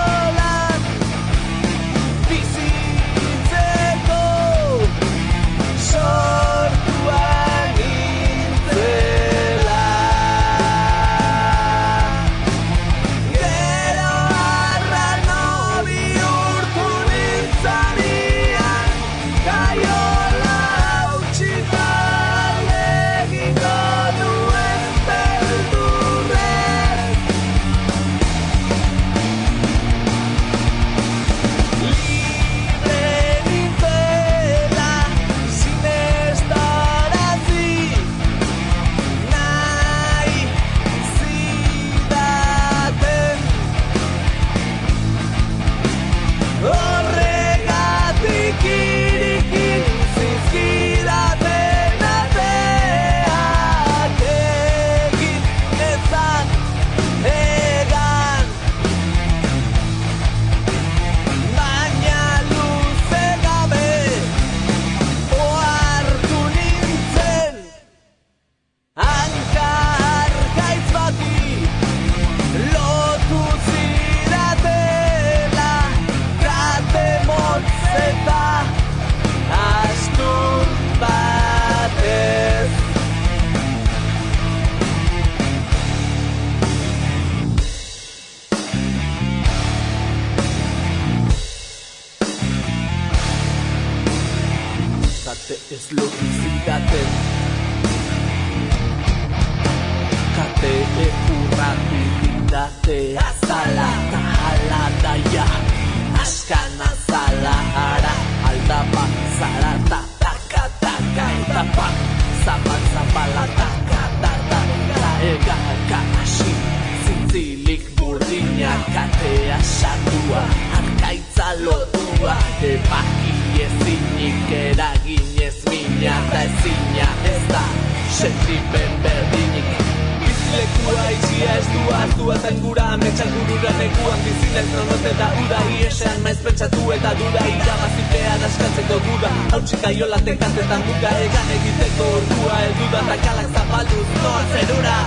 karatea zala ta hala daia askan azala ara aldapa zara ta taka taka eta pa zapan zapala taka taka ega kakashi zintzilik burdina katea sartua arkaitza lotua epaki ezinik eraginez mina eta ezina ez da sentipen berdinik bizilekua itxia ez du hartu eta ingura ametsak burura nekuan bizinez nonote da ura iesean maiz pentsatu eta dura irabazipea daskatzeko duda hautsik aiola tekatetan muga egan egiteko ordua eduda eta kalak zapalduz noa zerura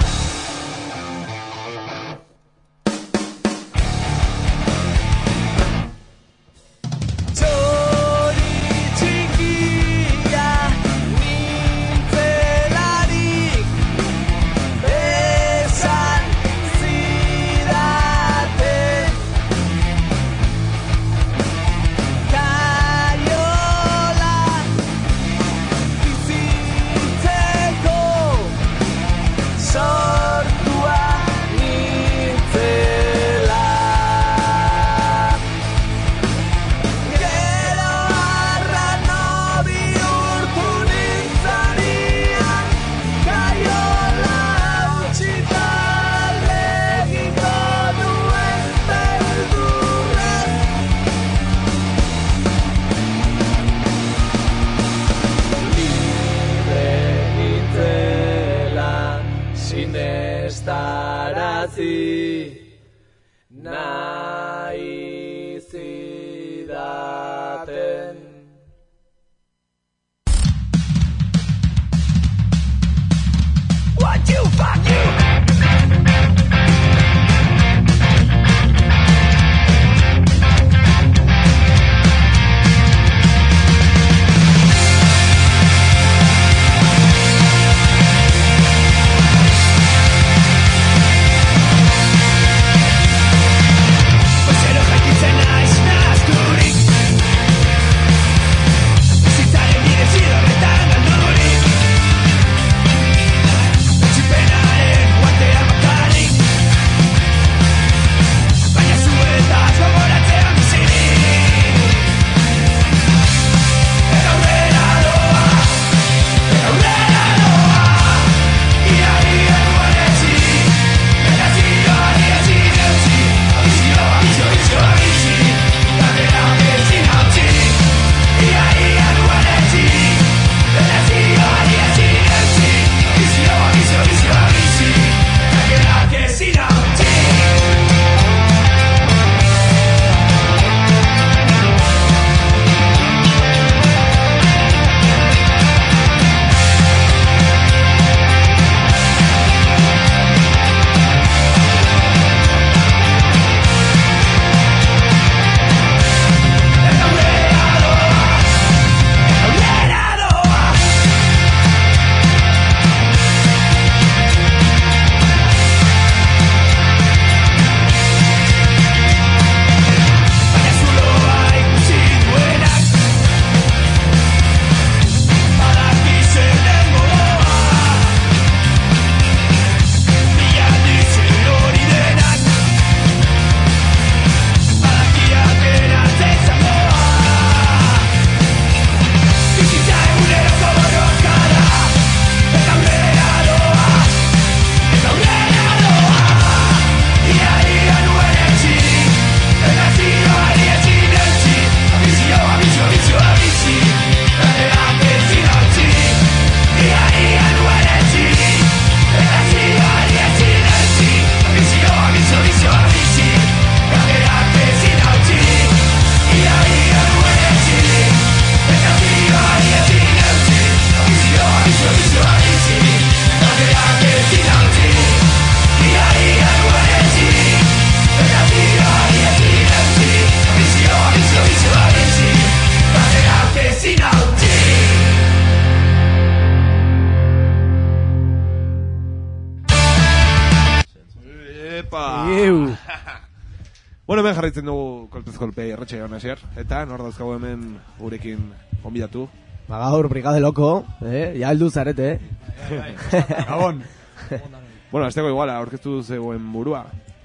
Bueno, hemen jarraitzen dugu kolpez kolpe erretxe hona zier. Eta nor dauzkagu hemen gurekin onbidatu. Ba gaur, brigade loko, eh? Ja heldu zarete, eh? Gabon. Bueno, azteko iguala, aurkeztu zegoen burua.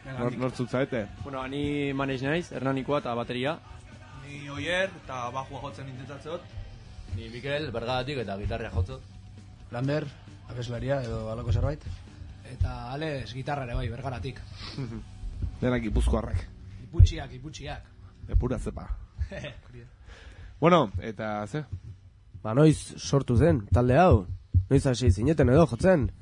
Nortzut zaete? Bueno, ni manage naiz, Hernanikoa eta bateria. Ni Oier eta bajua jotzen intentatzot. Ni Mikel, bergadatik eta gitarria jotzot. Lander, abeslaria edo alako zerbait. Eta Alex, gitarra ere bai, bergaratik. Denak Gipuzkoarrak. Iputxiak, iputxiak. Epura zepa. Bueno, eta ze? Ba, noiz sortu zen, talde hau? Noiz hasi zineten edo, jotzen?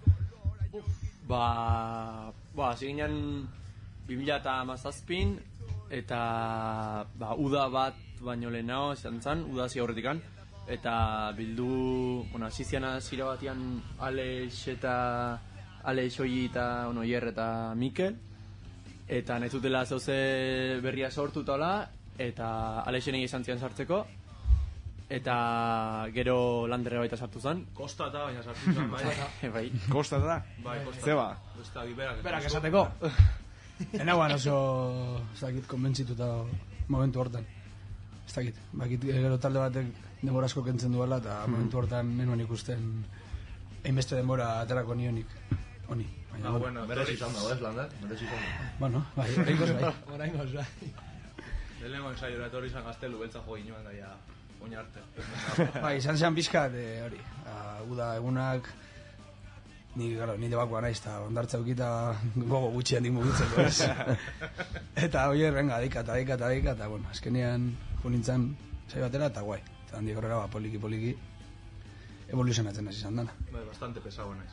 Ba, ba, ziginen bi mila hamazazpin eta ba, uda bat baino lehenago izan zen, uda zi aurretikan. Eta bildu, bueno, asiziana zira batian Alex eta Alex Oyi eta bueno, Oier eta Mikel. Eta nahi zutela zauze berria sortu tola, eta Alexen egin izan zian sartzeko. Eta gero Landerre baita sartu zen. Kosta eta baina sartu zen, bai. Bai. Kosta eta? Bai, kosta. Zeba? Kosta, berak. Berak esateko. Enagoan oso, ez dakit, konbentzituta momentu hortan. Ez dakit, bakit gero talde batek denbora asko kentzen duela, eta momentu hortan nenuen ikusten hainbeste denbora aterako nionik. Honi. Ah, bueno, merezi izan dago, ez, Lander? Merezi izan dago. Bueno, bai, oraingoz bai. Oraingoz bai. Lehenengo ensaiora etorri izan gaztelu, beltza jo ginoan daia oin arte. Bai, izan zean pixkat, hori, uda egunak, ni, claro, ni debakoa naiz, eta ondartza eukita gogo gutxi handik mugitzeko, ez. Eta oier, venga, adika, eta adika, eta adika, eta, bueno, azkenean junintzen zai batera, eta guai. Eta handik horrela, ba, poliki, poliki, evoluzionatzen hasi izan dana. Bai, bastante pesado naiz.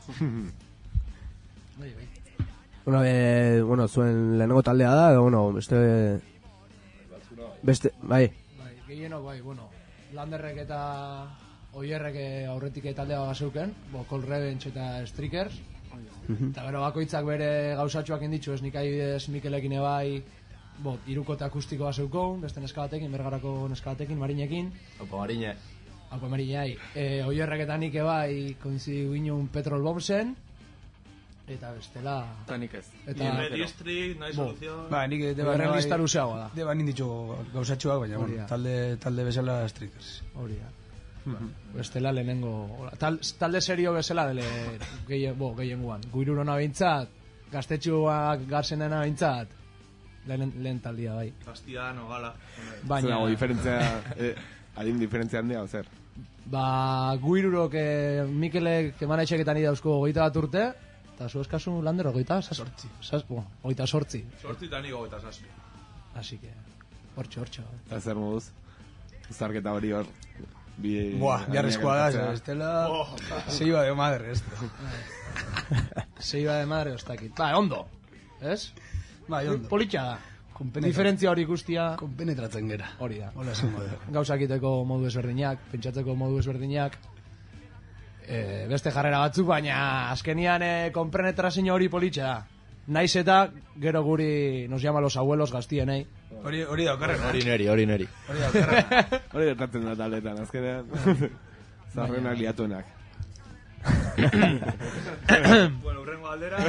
Bai, bai. Bueno, eh, bueno, zuen lehenengo taldea da, edo, bueno, beste... Beste, bai. Bai, gehienok, bai, bueno, Landerrek eta Oierrek aurretik taldea bazeuken, bo, Cold Revenge eta Strikers. Eta gero bakoitzak bere gauzatxoak inditzu, ez nik adibidez Mikelekin ebai, bo, iruko eta akustikoa zeukon, beste neska batekin, bergarako neska batekin, Marinekin. Opa Marine. Opa Marine, hai. E, Oierrek eta nik ebai koinzidu ginen Petrol Bombsen, eta bestela... Eta nik ez. Eta... District, nahi soluzio... Ba, nik deba berren lista luzeagoa da. Deba ninditxo gauzatxoak, baina, bueno, talde, talde bezala Strikers. Hori da. Bestela lehenengo... Tal, talde serio bezala dele gehien, bo, gehien guan. Guirurona bintzat, gaztetxuak garzenena bintzat, lehen, lehen taldia bai. Castiano, gala. Baina... Zerago, diferentzia... eh, adin diferentzia handia, ozer? Ba, guirurok eh, Mikelek emana etxeketan idauzko goita bat urte, eta zu eskazu Lander ogeita sortzi. Ogeita sortzi. Sortzi eta nik ogeita saspi. Así que, hortxo, hortxo. Eta zer moduz? Zarketa hori hor. Buah, jarrezkoa da, estela... Se iba de madre, esto. Se iba de madre, ostakit. Ba, ondo, ez? Ba, ondo. Politxa da. Diferentzia hori guztia... Konpenetratzen gera. Hori da. Hola esan modu. Gauzakiteko modu ezberdinak, pentsatzeko modu ezberdinak. E, beste jarrera batzuk, baina azkenian e, konpenetrazio hori politxa da. Naiz eta gero guri nos llama los abuelos gaztien, eh? Hori, hori daukarren. Hori neri, hori neri. Hori daukarren. Hori gertatzen da taletan, azkenean. Zarrenak liatuenak. Bueno, urrengo aldera.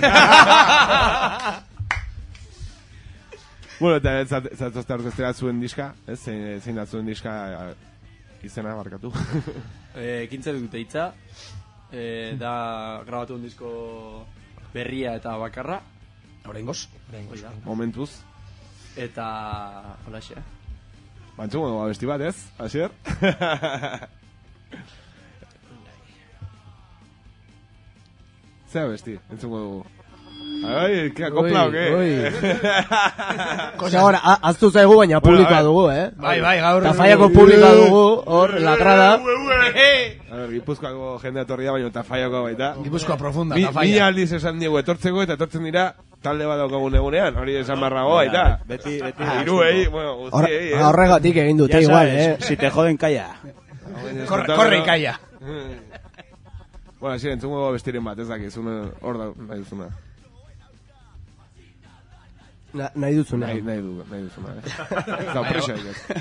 Bueno, eta zatozte orkestera zuen diska, ez? Zein da zuen diska izena barkatu. Ekintzel dute hitza, da grabatu un disko berria eta bakarra. Oraingoz? Oraingoz. Momentuz. Eta holaxe. Bantzuko abesti bat, ez? Asier? Zer abesti? Entzungo dugu. Ai, que acopla o qué? Cosa ahora, haztu zaigu baina publikoa dugu, eh? Bai, bai, gaur. Tafaiako publikoa dugu, hor, lagrada. A ver, Gipuzkoako jende etorria baina Tafaiako baita. Gipuzkoa profunda, Tafaia. Mila aldiz esan diegu etortzeko eta etortzen dira talde bat daukagun egunean, hori esan barrago baita. Beti, beti. Iruei, bueno, guztiei, eh? Horregatik egin dute igual, eh? Si te joden, calla. Korre y calla. Bueno, así, entzungo bestiren bat, ez dakizun, hor da, nahi duzuna. Na, nahi duzuna. Nahi, nahi, du, nahi duzuna, eh? Zau, presa egez.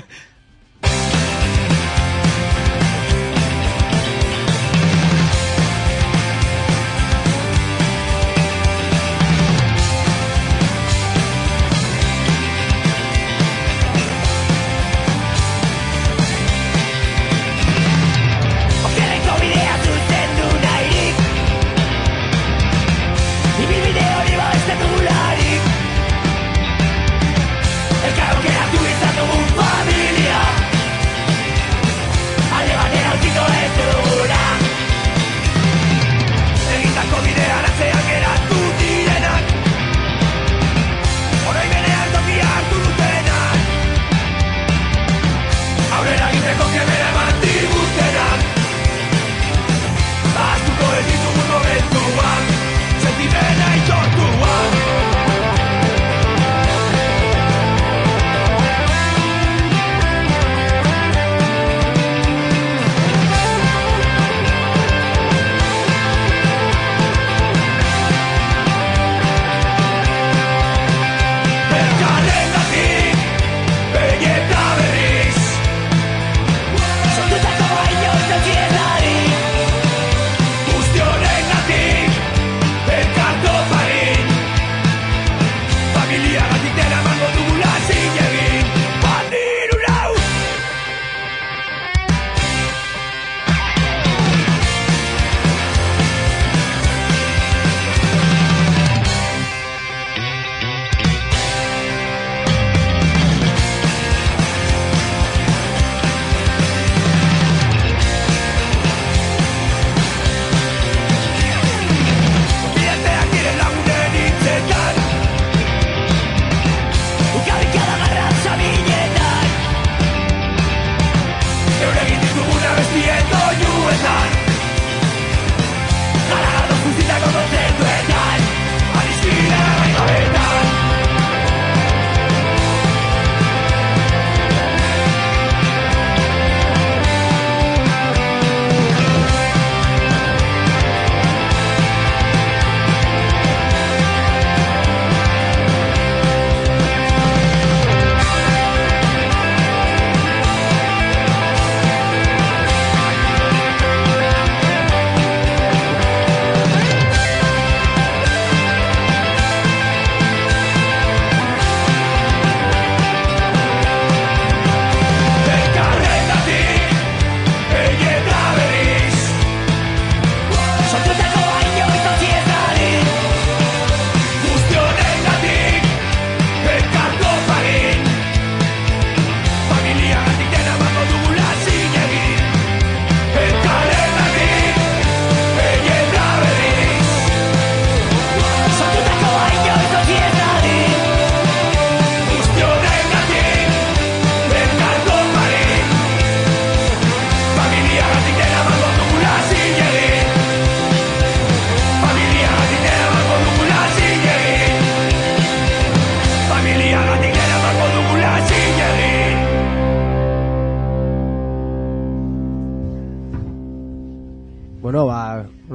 Ibilbide hori ba ez dut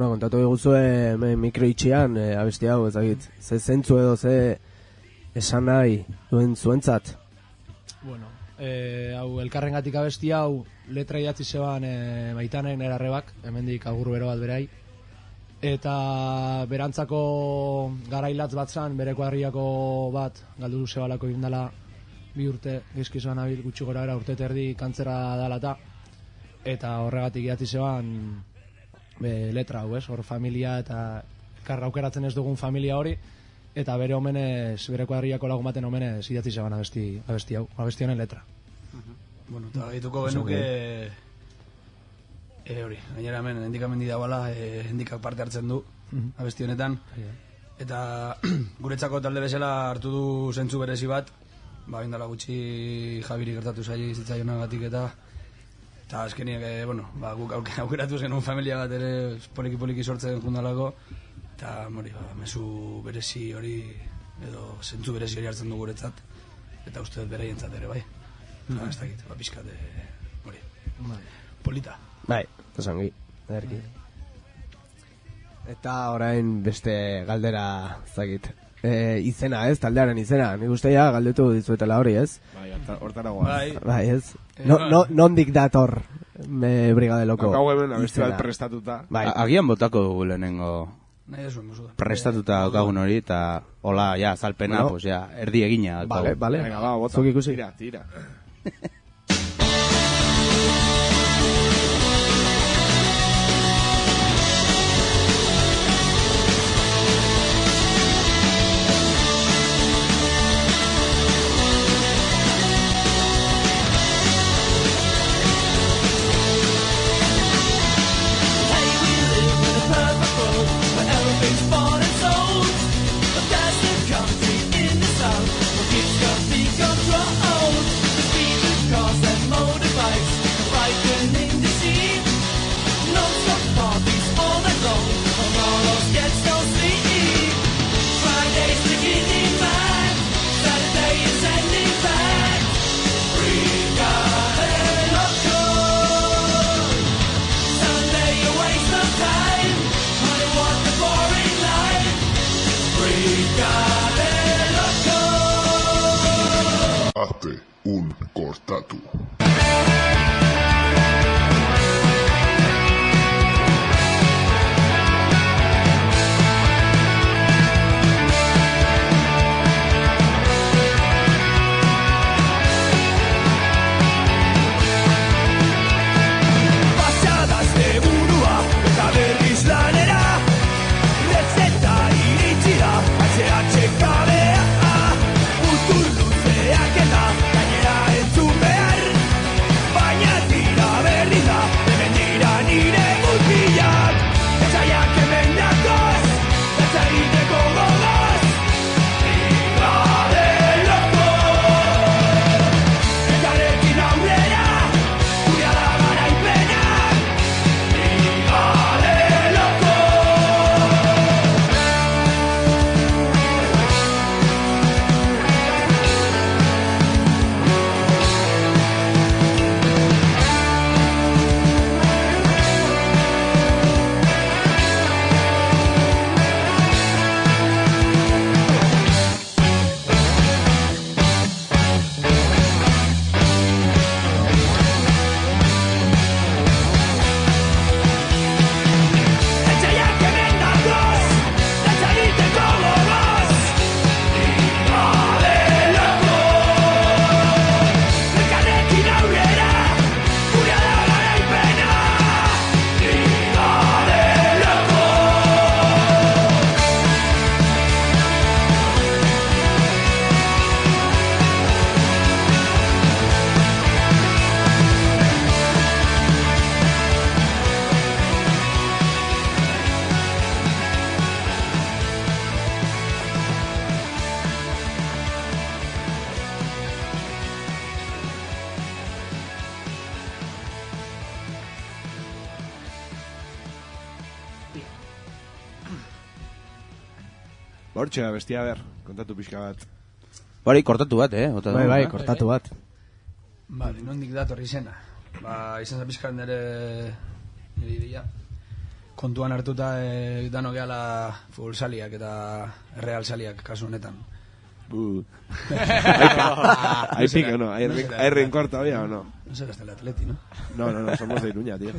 Bueno, kontatu diguzue mikro itxian, e, abesti hau, ezagit, ze zentzu edo ze esan nahi duen zuentzat? Bueno, e, hau elkarrengatik abesti hau letra idatzi zeban e, Maitanek nera arrebak, hemendik agur bero bat berai, eta berantzako garailatz bat zan, bere kuadriako bat galdu zebalako indala bi urte gizkizuan abil gutxi gora era urte terdi kantzera dalata, eta horregatik idatzi zeban be, letra hau, ez? Hor familia eta karra aukeratzen ez dugun familia hori, eta bere omenez, bere kuadriako lagun baten omenez idatzi zeban abesti, abesti hau, abesti honen letra. Bueno, eta gaituko genuke e, hori, gainera hemen hendika mendi dagoela, e, hendikak parte hartzen du abesti honetan, eta guretzako talde bezala hartu du zentzu berezi bat, ba, bindala gutxi Javiri gertatu zai zitzaionagatik eta eta azkeniak, e, bueno, ba, guk aukeratu zen un familia bat ere poliki-poliki sortzen jundalako, eta mori, ba, mezu berezi hori edo zentzu berezi hori hartzen du guretzat, eta uste dut beraientzat ere, bai. Mm -hmm. Ez dakit, ba, pizkat, e, mori, polita. Bai, esangi, ederki. Eta orain beste galdera, zakit. E, izena, ez, taldearen izena. Nik uste ja galdetu dizuetela hori, ez? Bai, hortara guaz. Bai, bai, ez. No, no, nondik dator me Brigade Loko izena. Hau hemen abesti bat prestatuta. Bai. Agian botako dugu lehenengo prestatuta okagun hori, eta hola, ja, zalpena, bueno, pues ja, erdi egina. Vale, vale. Venga, va, bota. Zuk ikusi. Tira, tira. Hazte un cortatu. Hortxe, bestia ber, kontatu pixka bat. Bari, kortatu bat, eh? Ota bai, bai, kortatu bat. Bale, nondik dator izena. Ba, izan za pixka nire nire ideia. kontuan hartuta e, dano gehala futbol saliak eta real saliak kasu honetan. Bu. Hay pique, ¿no? Hay, hay rencor todavía, ¿o no? No serás del Atleti, ¿no? No, no, no, somos de Iruña, tío.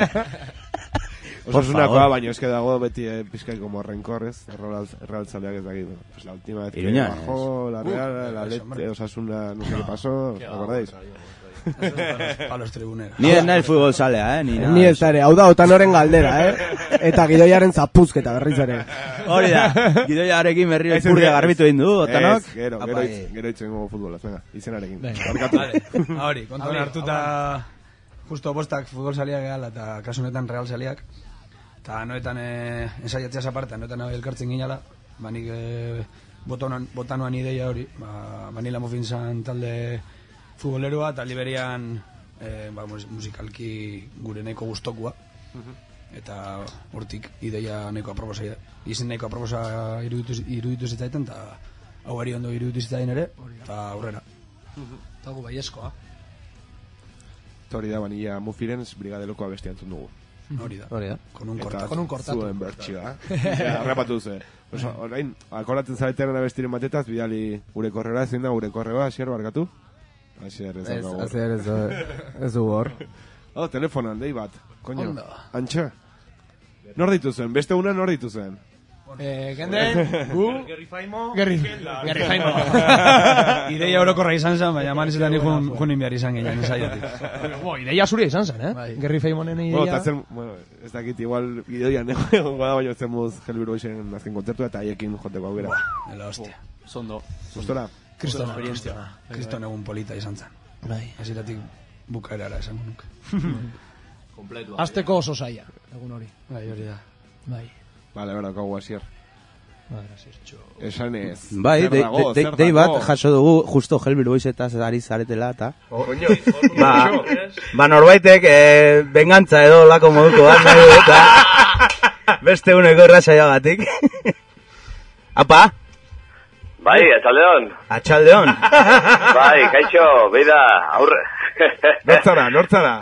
Osunakoa, baina eske dago beti eh, pizkai como rencorres, Real, Real Zaleak ez dakit. Pues la última vez Iruña, que bajó es... la Real, uh, la Lete, Osasuna, no sé qué pasó, ¿os acordáis? A los tribuneros. Ni ez nahi futbol salea, eh? Ni, Ni ez ere, hau da Otanoren galdera, eh? Eta gidoiaren zapuzketa berriz ere. Hori da, gidoiarekin berri epurria garbitu egin du, Otanok. Ez, gero, gero, itz, gero itzen gogo futbolaz, venga, izenarekin. Vale, hori, kontuan hartuta justo bostak futbol saliak gehala eta kasunetan real saliak. Eta noetan eh, ensaiatzeaz aparte, noetan elkartzen ginala, ba nik eh, botanuan, botanuan ideia hori, ba, Vanilla Muffin zan talde futboleroa eta liberian eh, ba, musikalki gure nahiko gustokua. Eta hortik ideia nahiko aproposa, izen nahiko aproposa iruditu, iruditu zitzaiten, eta hau ari ondo iruditu zitzaiten ere, eta aurrera. Eta gu baieskoa. Eta hori da, Vanilla Muffiren brigadelokoa beste antzun dugu. Hori da. Hori da. Con un cortato. Con un cortato. Zuen bertxioa. Arrapatu ze. Orain, akoratzen zaretean abestiren batetaz, bidali gure korrera, ezin da gure korreba, asier barkatu? Asier ez Ez, dago. asier ez ez du hor. Oh, telefonan, dei bat. Koño. Ondo. Antxa. Nor ditu zen? Beste una nor ditu zen? Eh, genden, gu... Gerri Faimo... Gerri, Gerri Faimo. Ideia orokorra izan zen, baina manizetan ikun junin behar izan ginen, izaiatik. Bo, ideia zuria izan zen, eh? Gerri Faimonen ideia... Bueno, tatzen, bueno, ez dakit, igual gidoian egon bada, baina zemuz Helbiru Eixen azken kontzertua eta haiekin joteko aukera. Buah, la hostia. Sondo. Gustora? Kristona, kristona. Kristona egun polita izan zen. Bai. Aziratik bukaerara esango nuke. Kompletua. Azteko oso zaila, egun hori. Bai, hori da. Bai. Vale, bera, kagu asier. Esan ez. Bai, dei de, de, de bat jaso dugu justo Helbiru Eixetaz ari zaretela, eta... Ba, ba norbaitek eh, bengantza edo lako moduko bat nahi du, eta beste uneko errazaiagatik. Apa? Bai, atxaldeon. Atxaldeon. Bai, kaixo, beida, aurre. Nortzara, nortzara.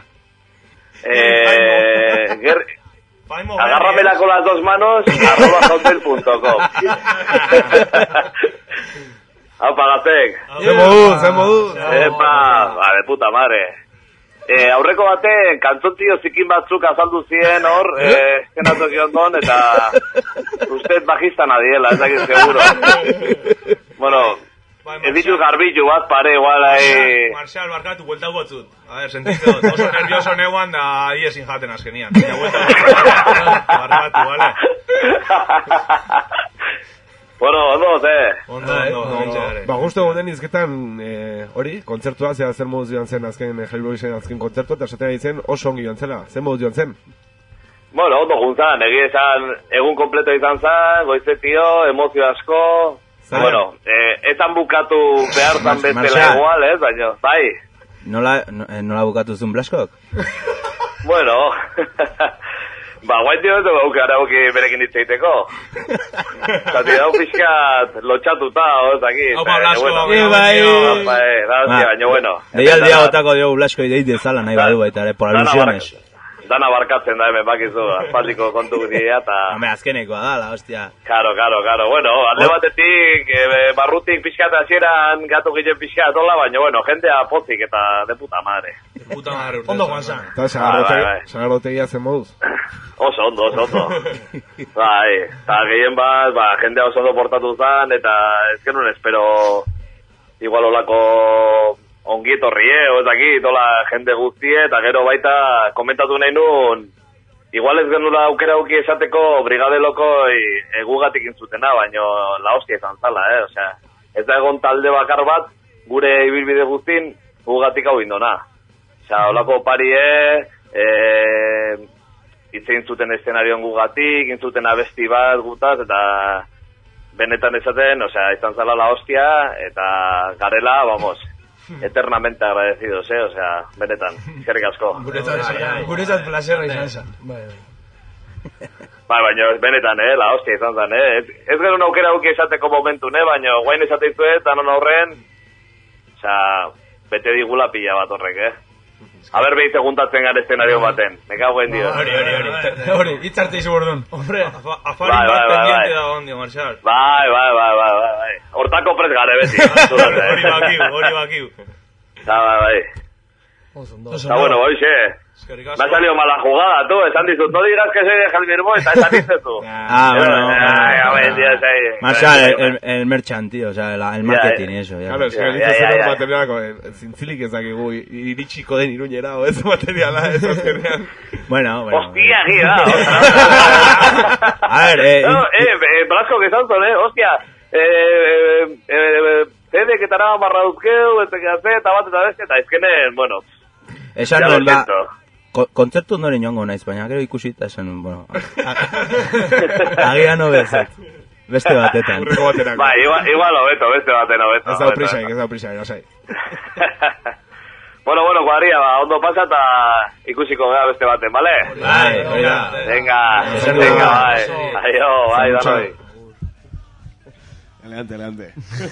Eh, ger... Agárramela con las dos manos, arroba hotmail punto com. Aupa, Gaztek. Ze moduz, ze moduz. Epa, ba, de puta madre. Eh, aurreko bate, kantzontio zikin batzuk azaldu ziren hor, eh, eskenatu ondon, eta usted bajista nadiela, ez dakit seguro. Bueno, ez dituz garbitu bat, pare, igual, ahi... Marcial, barkatu, buelta gotzut. A ver, sentitze dut, oso nervioso neuan da ahi ezin jaten azkenian. Barkatu, vale? Bueno, ondo, ze? Ondo, ondo, Ba, gustu egon den izketan, hori, kontzertua, zera zer moduz joan zen azken, Helbiru Eixen azken kontzertua, eta esaten ditzen oso ongi joan zela. Zer moduz joan zen? Bueno, ondo juntzan, egia esan, egun kompleto izan zen, goizetio, emozio asko... Bueno, eh, etan bukatu behar zan bestela igual, ez, baina, bai. Nola, nola bukatu zuen Blaskok? Bueno, ba, guaintio ez dugu aukera auki berekin ditzeiteko. Zati dau pixkat lotxatuta, oz, aquí. Haupa, Blasko, bai, bai. Baina, bueno. Deialdia gotako diogu Blasko ideit dezala nahi badu, baita ere, por alusiones. Dana barkatzen da hemen bakizu, aspaldiko kontu dira, eta... Home, azkenekoa da, la hostia. Karo, karo, karo, bueno, alde batetik, e, barrutik pixkat hasieran gatu ginen pixkat hola, baina, bueno, jendea pozik eta de puta madre. De puta madre, urte. Ondo guanzan. Eta sagarrotegia zen moduz? Oso ondo, oso ondo. Bai, eta gehien bat, ba, jendea oso ondo portatu zen, eta ez genuen espero igual olako... ongi etorrie, ez dakit, hola jende guztie, eta gero baita komentatu nahi nun, igual ez genula aukera auki esateko brigadeloko egugatik intzutena, baino la hostia izan zala, eh? Osea, ez da egon talde bakar bat, gure ibilbide guztin, gugatik hau indona. Osea, holako parie, eh, itzein zuten eszenarioan gugatik, intzuten abesti bat gutaz, eta benetan esaten, osea, izan zala la hostia, eta garela, vamos, eternamente agradecidos, eh, o sea, benetan, eskerrik asko. Guretzat placerra izan zen. Bai, bai. Bai, baina benetan, eh, la hostia izan zen, eh. Ez, ez gero aukera auki esateko momentu, eh, baina guain esateizuet, anon aurren, o sea, bete digula pila bat horrek, eh. A ber behitze juntatzen gara eszenario baten. Me cago en Dios. Hori, hori, hori. Hori, itzarte izu bordun. Hombre, afari Bai, bai, bat bai, pendiente bai. da ondio, Marxal. Bai, bai, bai, bai, bai, bai. Hortako prez gare beti. Hori bakiu, hori bakiu. Bai, bai, bai. Está bueno, oixe. Me ha salido mala jugada, tú. Esan dizut, no digas que soy de Jalmirmo, eta esan dices tú. Ah, bueno. Ay, a ver, tío, ahí. Marshall, el, el, el merchant, tío, o sea, la, el marketing y eso. Ya. Claro, es que dices zer materialako, zintzilik ezakigu iritsiko den iruñera, o ez materiala, ez azkenean. Bueno, bueno. Hostia, gira. A ver, eh... No, eh, Blasco, que salton, eh, hostia. Eh, eh, eh, zede, que tanaba marraduzkeu, eta que hace, eta bat, eta beste, eta ezkenen, bueno. Esan nuen, ba, kontzertu nore niongo naiz, baina gero ikusita esan nuen, bueno. Agian obezat. Beste batetan. Ba, igual, igual obeto, beste baten obeto. Ez da prisaik, ez da prisaik, lasai. Bueno, bueno, cuadrilla, ba, ondo pasa eta ikusiko gara beste baten, vale? Bai, oiga. Venga, venga, bai. Aio, bai, danoi. Eleante, eleante.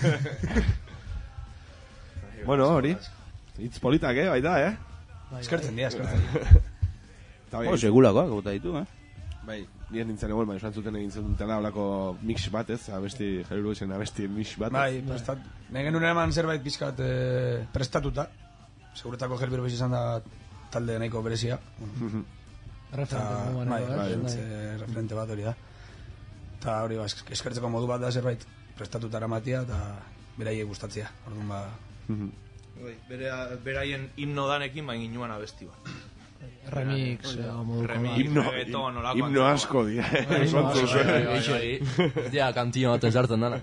Bueno, hori. Itz politak, eh, baita, eh? Eskertzen dira, eskertzen dira. Oh, segulakoak, gota ditu, eh? Bai, nien nintzen egon, baina esan zuten egin zutela olako mix bat, ez? Abesti, Jeruru esen abesti mix bat. Bai, prestat. Negen nuen eman zerbait pizkat eh, prestatuta. Seguretako Jerbiru bez izan da talde nahiko berezia. Referente moduan. Bai, bai, referente bat hori da. Eta hori, ba, eskertzeko modu bat da zerbait prestatuta eramatia, eta beraiei gustatzea. Orduan, ba... Beraien himno danekin, bain inuan abesti bat. Remix, moduko. Himno, himno asko dira. Ja, kantino baten sartzen dana.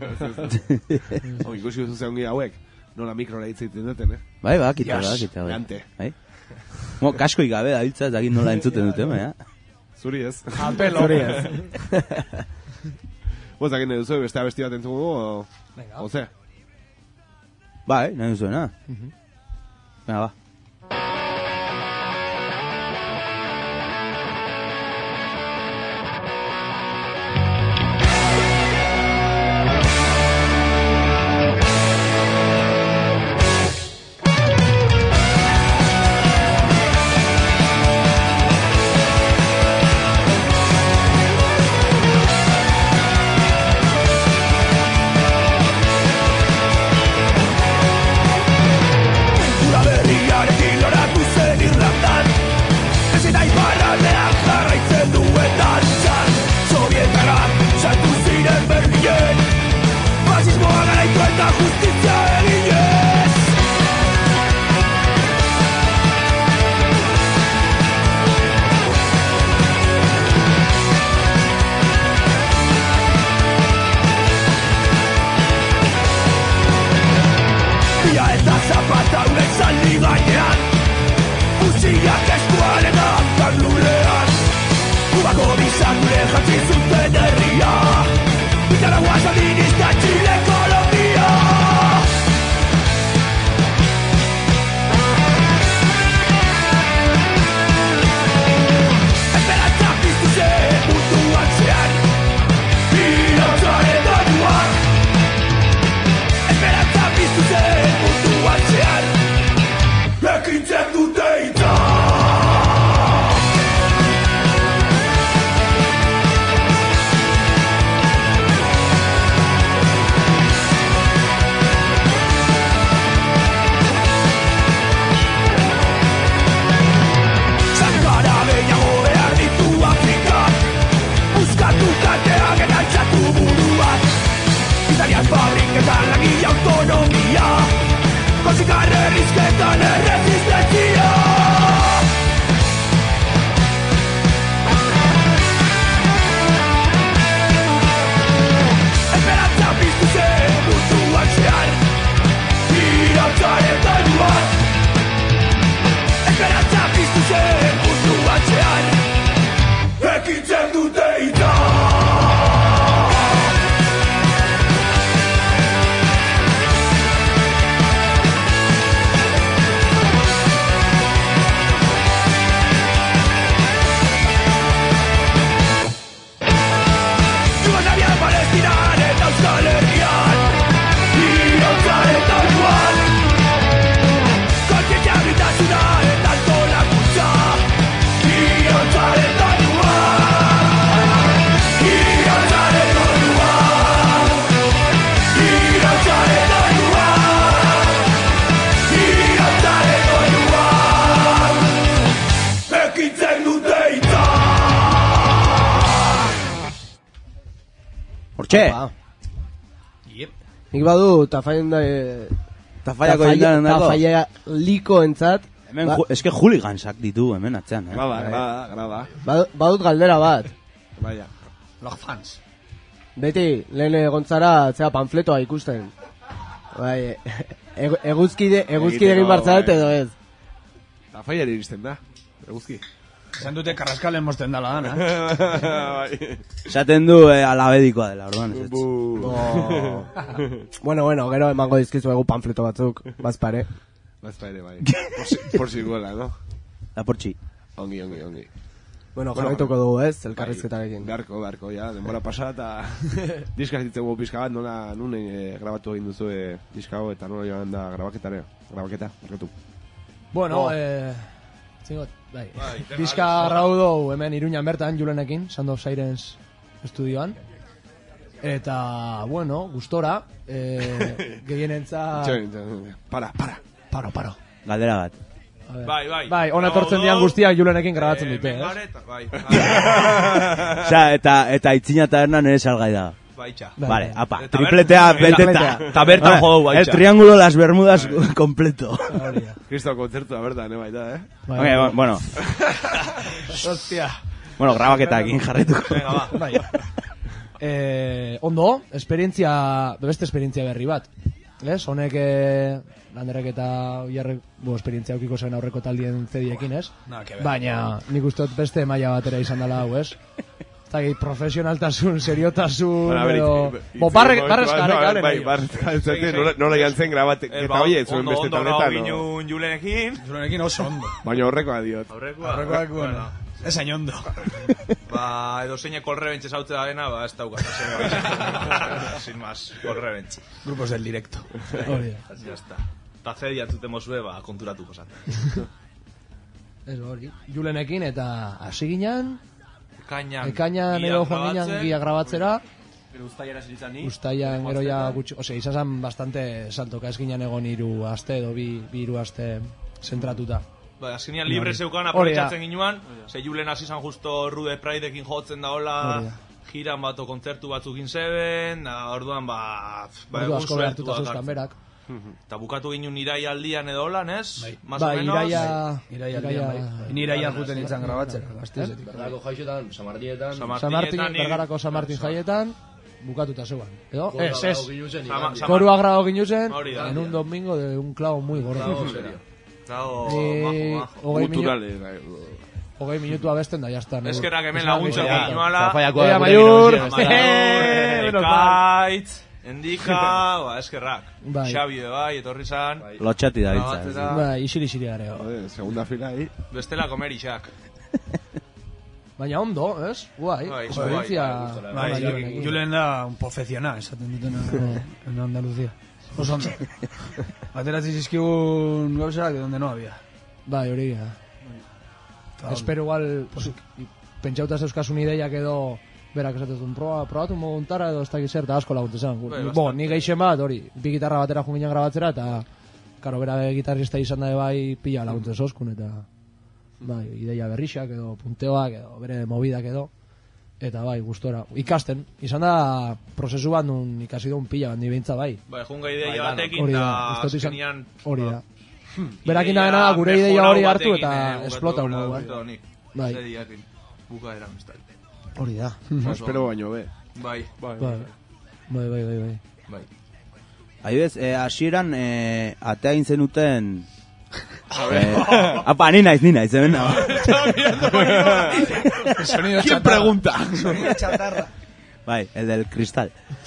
Oh, ikusi duzu zeungi hauek, nola mikrora hitz egiten duten, eh? Bai, ba, kita, ba, kita. Gante. Bai? Mo, kaskoik gabe da biltza, ez dakit nola entzuten dute, baina. Zuri ez. Apelo. Zuri ez. Boz, dakit nahi duzu, beste abesti bat entzugu, o... O ze? Bai, nahi duzuena. Venga, ba. Ekintzen dute ita Portxe! Yep. Nik badu tafaien da... Tafaiako jendaren dago. Tafaia liko entzat. Hemen, ba, eske juligansak ditu hemen atzean, eh? Grada, grada, grada. Bad, badut galdera bat. Baina. Los fans. Beti, lehen egontzara, zera panfletoa ikusten. Bai, eg, eguzkide, eguzkide egin bartzaret edo ez. Tafaiari iristen da, eguzki. Esan dute karraskalen mosten dala dana. Esaten du eh, alabedikoa dela, orduan ez ez. Oh. Bueno, bueno, gero emango dizkizu egu panfleto batzuk, bazpare. Bazpare, bai. Por si, por si gola, no? La portxi. Ongi, ongi, ongi. Bueno, jarraituko dugu ez, elkarrizketarekin. Garko, garko, ja, denbora pasa eta diskaz ditzen gu pizka bat, nola nun e, grabatu egin duzu e, diska hau eta nola joan da grabaketare, grabaketa, markatu. Bueno, oh. eh... Zingot, bai. Diska grabatu hemen Iruñan bertan, Julenekin, Sound of Sirens estudioan. Eta, bueno, gustora, eh, gehienentza... Para, para. Paro, paro. Galdera bat. Bai, bai. Bai, ona etortzen dian guztiak Julenekin grabatzen dute, eh? Bai. Osea, eta, eta itzina tabernan ere salgai da. Baitxa. Vale, apa, tripletea, beteta. Eta bertan jo du, baitxa. El triángulo Las Bermudas completo. Cristo kontzertua bertan, eh, baita, eh? Okay, bueno. Hostia. Bueno, grabaketak jarretuko. Venga, va. Bai. Eh, ondo, esperientzia, beste esperientzia berri bat. Ez, honek eh, Landerrek eta Oiarrek bo, esperientzia aukiko zen aurreko taldien zediekin, ez? Baina nik uste dut beste maila batera izan dela hau, ez? Zagit, profesionaltasun, seriotasun, edo... Bo, barrek, barrezkarek, garen. Bai, barrezkarek, nola jantzen grabaketa hoie, zuen beste taldetan, no? Ondo, ondo, ginun Julenekin. Julenekin oso ondo. Baina horrekoa diot. Horrekoa. Horrekoak, bueno. Ez hain ondo. Ba, edo zeine kolrebentxe zautze da dena, ba, ez dauka. Sin más, kolrebentxe. Grupos del directo. Hori da. Ya está. Ta zedi atzuten mozue, ba, konturatuko zaten. Ez hori. Julenekin eta hasi ginen... Ekainan. Ekainan edo joan ginen gia grabatzera. Pero ustaiara zilitzan ni. Ustaian gero ja gutxi... Ose, izazan bastante saltoka, ez ginen egon hiru aste edo bi, bi hiru aste zentratuta. Ba, azkenean libre zeukan aprobetxatzen ginuan, ze Julen hasi zan justo Rude Prideekin jotzen da hola, giran bato kontzertu batzukin zeben, da orduan ba... ba Ordu asko behartuta zuzkan berak. Eta bukatu ginen iraia aldian edo hola, nes? Ba, iraia... Iraia aldian, bai. Ni iraia juten nintzen grabatzera, gaztizetik. Bergarako jaixotan, San Martinetan... San Martin, Bergarako San Martin jaietan, bukatuta zeuan. Edo? Ez, ez. Korua grabo ginuzen, en un domingo de un clavo muy gordo. Claro, majo, majo. Culturales. Hogei minutu abesten da, jazta. Eskerrak hemen laguntzen ginuala. Zafaiako da. Maiur! Ekaitz, Endika, ba, eskerrak. Xabio, bai, etorri zan. Lotxati da bitza. Bai, isiri-isiri gareo. Segunda fila, ahí. Bestela komerixak. Baina ondo, ez? Guai. Esperientzia... Julen da un profesional, esaten dutena en Andalucía. Oso ondo. Ateratzi zizkigun gauzerak de donde no había. Bai, hori da. Espero igual, pues, pentsauta zeuskasun ideiak edo berak esatezun, proba, probatu moguntara edo ez dakiz zer, eta asko laguntze zen. Bo, ni geixen bat, hori, bi gitarra batera junginen grabatzera, eta, karo, bera gitarrista izan da bai pila laguntze zoskun, eta, bai, ideia berrixak edo, punteoak edo, bere mobidak edo, eta bai, gustora. Ikasten, izan da prozesu bat nun ikasi duen pila bat nibintza bai. Bai, junga ideia batekin da azkenian... Hori da. Berakin da dena gure ideia hori hartu eta esplota un modu. Bai. Zediakin, buka eran ez da. Hori da. Espero baino be. Bai. Bai, bai, bai, bai. Bai. Ahibez, hasieran atea zenuten... Apa, ni naiz, ni naiz, hemen nago. ¿Quién pregunta? Bai, el del cristal.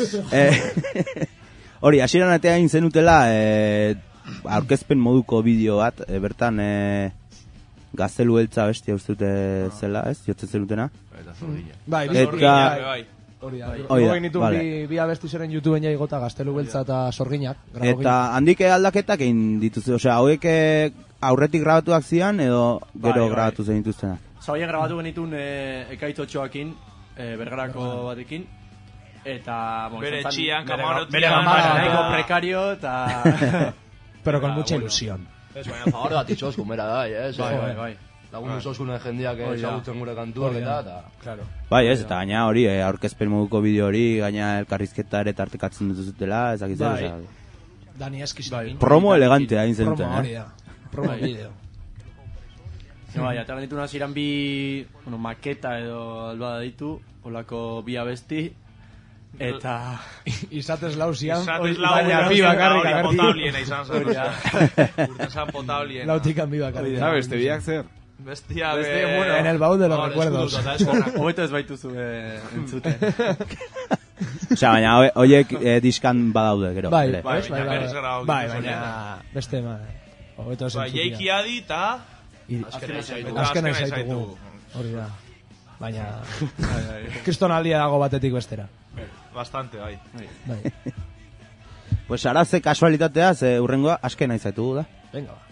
Hori, hasieran atea zenutela aurkezpen moduko bideo bat, bertan gaztelu heltza bestia ustute zela, ez? Jotzen zenutena? Bai, bai. Hori da, hori nituen bi, bi abesti zeren YouTubeen jaigota gaztelu beltza eta sorginak. Eta handik aldaketak egin dituzu, osea, hauek aurretik grabatuak zian edo gero grabatu zen dituztenak? Zabaien grabatu genitun ekaitotxoakin, bergarako batekin, eta... Bere txian, kamarotian... Bere nahiko prekario, eta... Pero con mucha ilusión. Ez, baina favor bat itxoz, kumera da, ez? Bai, bai, bai. lagundu zozkunen jendeak ezagutzen gure kantuak eta, eta... Claro. Bai, ez, eta gaina hori, eh, aurkezpen moduko bideo hori, gaina elkarrizketa ere tartekatzen dutuzutela, ezakitzer, Bai. eza... Dani Eskiz. Promo elegantea hain zenuten, Promo hori eh? da. Promo Bai. bideo. No, bai, eta genitu naziran bi, bueno, maketa edo alba ditu, olako bi abesti, eta... Izatez lauzian, Izatez lau, baina bi bakarrik agertu. potabliena izan zen, osea. Urte zan potabliena. Lautikan bi bakarrik. Da, beste biak zer? Bestia, Beste, be... bueno, en el baúl de los Hor, recuerdos. eskututa, eskorrak. Hobeto ez baituzu eh, entzuten. Osea, baina hoe- hoiek eh, diskan badaude, gero. Bai, ere. bai, Bai, bai, baina bai, berriz gara hau bai, gitu baina zuela. beste ma, hobeto Ba, zentzutia. Jeiki adi eta... Azkena zaitugu. Azkena Azkena zaitugu. Hori da. Baina, Bai, kristonaldia dago batetik bestera. Bastante, bai. Bai. Pues ara ze kasualitatea, ze urrengoa askena izaitugu da. Venga, ba.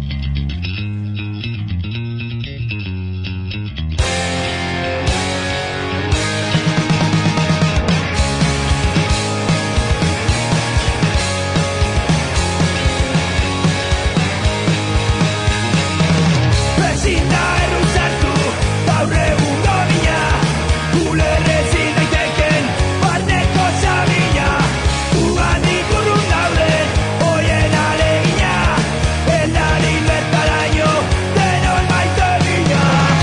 Ezin da erruzartu gaur egun domina, ulerrezin daiteken barneko sabina, ugandik urrun dauden hoien alegina, eldarin bertaraino denon maite bina.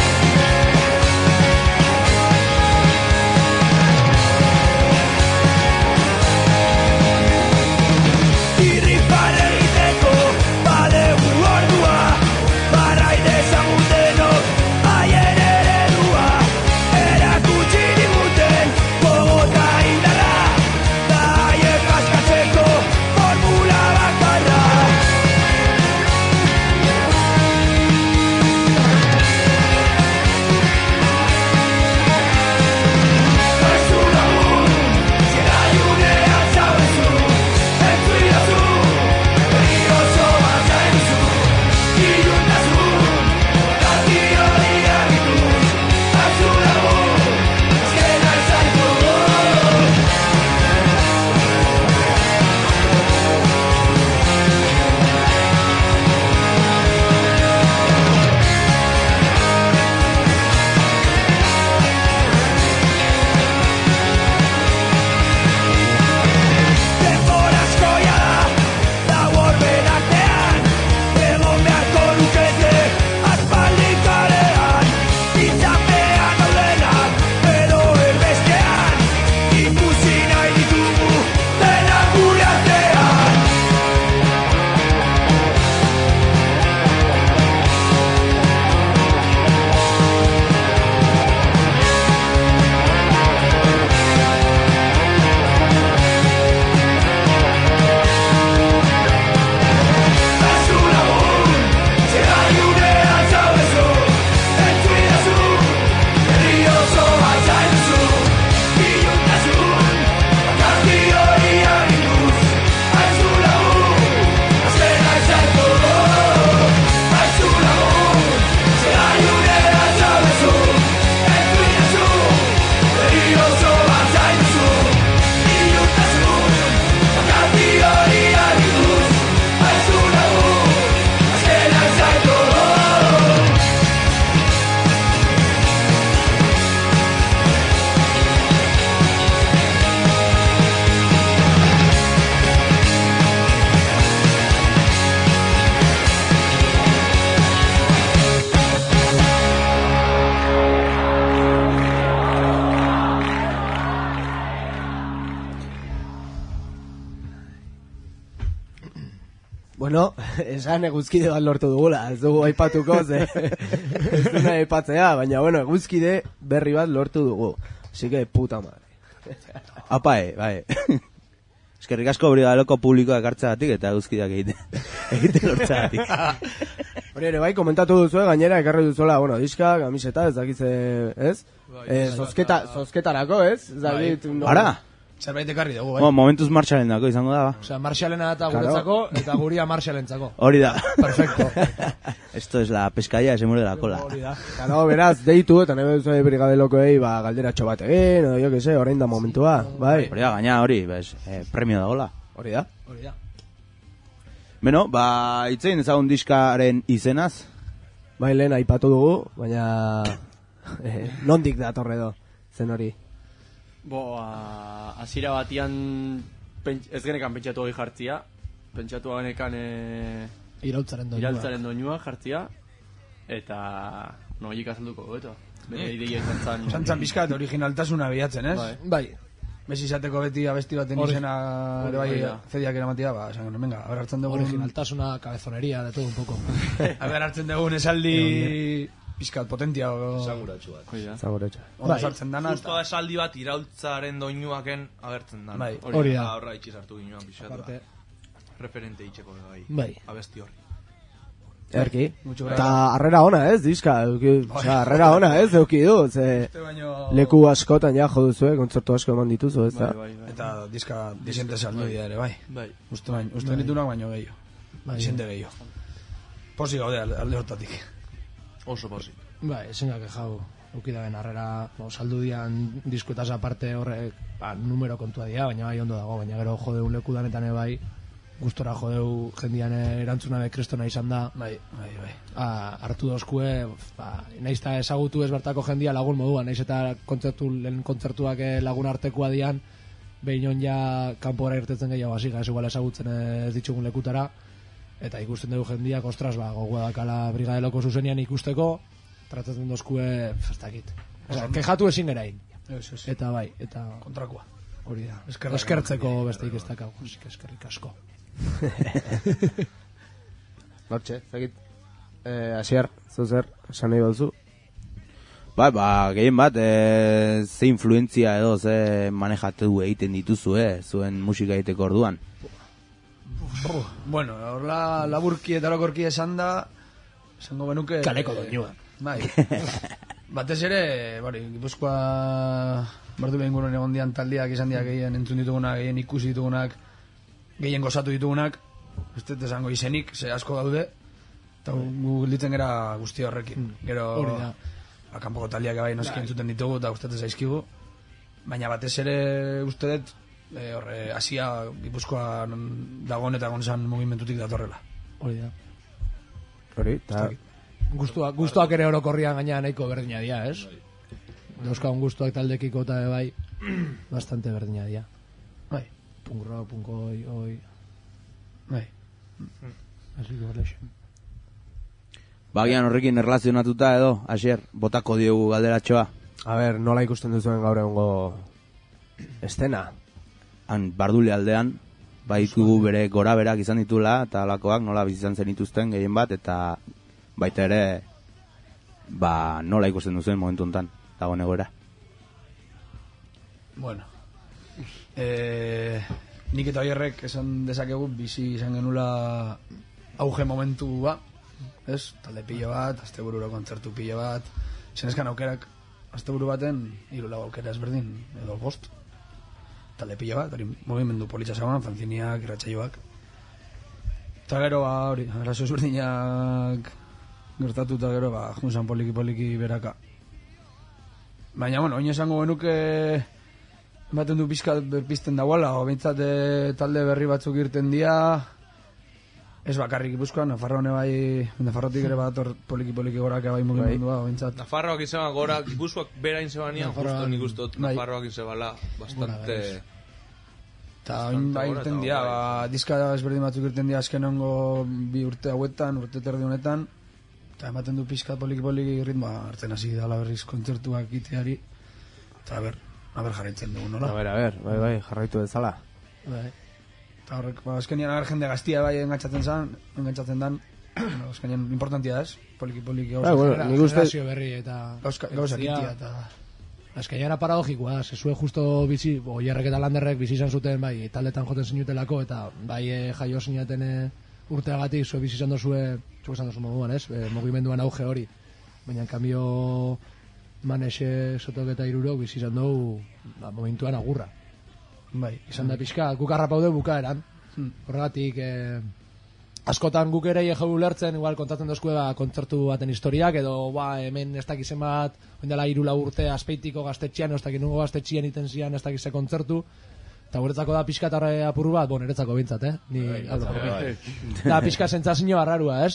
Irrifan egiteko badegu ordua, barrai dezagutenok haien eredua, erakutsi diguten gogota indarra, da haiek askatzeko formula bakarra. Kasu lagun, zeraiunean zaudezu, entzuidazu, herri oso bat zaituzu, iluntasun, gati hori agituz, kasu lagun, azkena izaitu. Denbora asko jada, dago horben artean, egon beharko lukete aspaldi kalean, itzapean daudenak edo erbestean, ikusi nahi ditugu denak gure artean. Kasu lagun, zeraiunean zaudezu, entzuidazu, herri oso bat zaituzu, iluntasun, gati hori agituz, kasu lagun, azkena izaitu. Kasu lagun, zeraiunean zaudezu, entzuidazu, herri oso bat zaituzu, iluntasun, gati hori agituz, kasu lagun, azkena izaitu. Bueno, esan eguzkide bat lortu dugula, ez dugu aipatuko, ze ez du nahi aipatzea, baina bueno, eguzkide berri bat lortu dugu. Así que puta madre. Apae, bai. Eskerrik asko brigadaloko publikoa ekartzeagatik eta eguzkideak egite egite lortzeagatik. Hori ere, bai, komentatu duzu, gainera, ekarri duzuela, bueno, diska, kamiseta, ez dakitze, ez? Eh, zozketa, zozketarako, ez? Ez dakit, no. Ara? Zerbait ekarri dugu, bai. Bueno, momentuz Marshalen dako izango da, ba. Osea, Marshallena eta Claro. guretzako, eta guria Marshallentzako. Hori da. Perfecto. Esto es la pescadilla, se muere la cola. Hori da. Claro, beraz, deitu, eta nahi duzu brigadelokoei, ba, galderatxo bat egin, edo jo que se, orain da momentua, bai. Hori da, gaina hori, bez, eh, premio da gola. Hori da. Hori da. Beno, ba, itzein ezagun diskaren izenaz, Bai, lehen aipatu dugu, baina eh, nondik datorre do, zen hori? Bo, a, azira batian pentsa, ez genekan pentsatu hori jartzia, pentsatu genekan e, Iraultzaren doinua. Iraultzaren doinua jartzia, eta nogeik azalduko, eta bere ideia izan zan... Zantzan pizkat originaltasuna bilatzen, ez? Bai. Bai. Bez izateko beti abesti baten Hori- izena hori- bai hori da. zediak eramatia, ba, esan genuen, venga, haber hartzen dugun... Originaltasuna, cabezonería, de todo un poco. Haber hartzen dugun esaldi pizkat potentia o... Esanguratsu bat. Zagoretxa. Hora sartzen dana, Justo da esaldi bat iraultzaren doinuaken agertzen dana. Bai, hori da. Horra itxiz hartu ginoan pixatu. Aparte. Referente itxeko bai. Bai. Abesti horri. Erki. Mucho Eta harrera ona ez, diska. Euki, osea, harrera ona ez, euki du. Ze leku askotan ja jo duzue, kontzertu asko eman dituzu, ez da? Eta diska disente saldu dira ere, bai. Bai. Uste bain, uste ditunak baino gehiago. Bai. Disente gehiago. Posi gaude alde, alde hortatik. Oso posi. Bai, esenga kejau. Eukidaren harrera, no, saldu dian diskuetaz aparte horrek, ba, numero kontua dira, baina bai ondo dago, baina gero jode un leku danetan bai, gustora jodeu jendian erantzuna be kristona izan da. Bai, bai, bai. Ah, hartu dozkue, ba, naiz eta ezagutu ez bertako jendia lagun moduan, naiz eta kontzertu, lehen kontzertuak lagun artekoa dian, behin on ja kanpora irtetzen gehiago hasi, ez igual ezagutzen ez ditzugun lekutara, eta ikusten dugu jendiak, ostras, ba, gogoa dakala brigadeloko zuzenian ikusteko, tratatzen dozkue, ez dakit. Osea, kejatu ezin gerain. Eta bai, eta... Kontrakoa. Hori da. Eskertzeko besteik ez dakago, eskerrik asko. Nortxe, zekit. Eh, Asier, zu zer, esan nahi baduzu? Bai, ba, gehien bat, e, ze influentzia edo, ze manejatu egiten dituzu, eh, zuen musika egiteko orduan. Bueno, horla laburki eta lokorki esan da, esango benuke... Kaleko doinua. Bai. Batez ere, bari, Gipuzkoa bardu behin guruen egon dian taldiak izan diak gehien entzun ditugunak, gehien ikusi ditugunak, gehien gozatu ditugunak, ez dut esango izenik, ze asko daude, eta gu gelditzen gara guzti horrekin. Gero, Hori da. ba, kanpoko taldiak bai noski entzuten ditugu eta gustatzen zaizkigu, baina batez ere uste dut, e, horre, Asia Gipuzkoa dagoen eta gonzan mugimendutik datorrela. Hori da. Hori, eta... Gustuak, gustuak ere orokorrian gaina nahiko berdina dira, ez? Dauzkagun gustuak taldekiko eta bai, bastante berdina dira. Bai. Punk rock, punk oi, oi. Bai. Así que vale. Bagian horrekin erlazionatuta edo, Asier, botako diogu galderatxoa. A ber, nola ikusten duzuen gaur egongo estena? Han, Bardule aldean, baitugu bere gora berak izan ditula, eta alakoak nola bizizan zenituzten gehien bat, eta baita ere, ba, nola ikusten duzuen momentu honetan, dago negoera. Bueno, eh, nik eta oierrek esan dezakegu bizi izan genula auge momentu ba, ez? Talde pilo bat, astebururo kontzertu pilo bat, zenezkan aukerak asteburu baten hiru lau aukera ezberdin edo bost. Talde pilo bat, hori mugimendu politxa zagoan, fanziniak, irratsaioak. Eta gero, ba, hori, arazo ezberdinak gertatu eta gero, ba, junzan poliki-poliki beraka. Baina, bueno, oin esango genuke ematen du pizkat berpizten dagoela, o bintzat talde berri batzuk irten dia, ez bakarrik Gipuzkoan, Nafarroan bai, Nafarrotik ere bat poliki-poliki goraka bai mugimendua, o bintzat. Nafarroak izan gora, Gipuzkoak bera inzebanian, justo nik ustot bai. Nafarroak inzebala, bastante... Eta oin bai irten dia, ba, diska ezberdin batzuk irten dia azkenengo bi urte hauetan, urte terdi honetan, eta ematen du pizkat poliki-poliki ritmoa hartzen hasi dala berriz kontzertuak iteari, eta ber, aber jarraitzen dugu, nola? A ber, a ber, bai, bai, jarraitu bezala. Bai. Eta horrek, ba, azkenian agar jende gaztia bai engantzatzen zan, engantzatzen dan, bueno, azkenian importantia ez, poliki-poliki gauza. Ah, bueno, nik uste... Generazio berri eta... Gauza kitia eta... Azkenian era paradogikoa, zezue justo bizi, oierrek eta landerrek bizi izan zuten, bai, taldetan joten zinutelako, eta bai e, jaio zinaten e, urteagatik, zue bizi izan dozue, zue izan dozu moduan, ez, e, mugimenduan auge hori. Baina, en cambio, Manexe, Sotok eta Irurok bizi izan dugu, ba, momentuan agurra. Bai, izan da pixka, guk harrapaude bukaeran. Horregatik, e, askotan guk ere jau ulertzen, igual kontatzen dozkue ba, kontzertu baten historiak, edo ba, hemen ez dakizen bat, oindela iru lau urte azpeitiko gaztetxian, ez dakit nungo gaztetxian iten zian, ez dakize kontzertu, eta guretzako da pixka tarre apur bat, bon, eretzako bintzat, eh? Ni, Bai, aldo, bai, bai. Da pixka sentsazio arrarua, ez?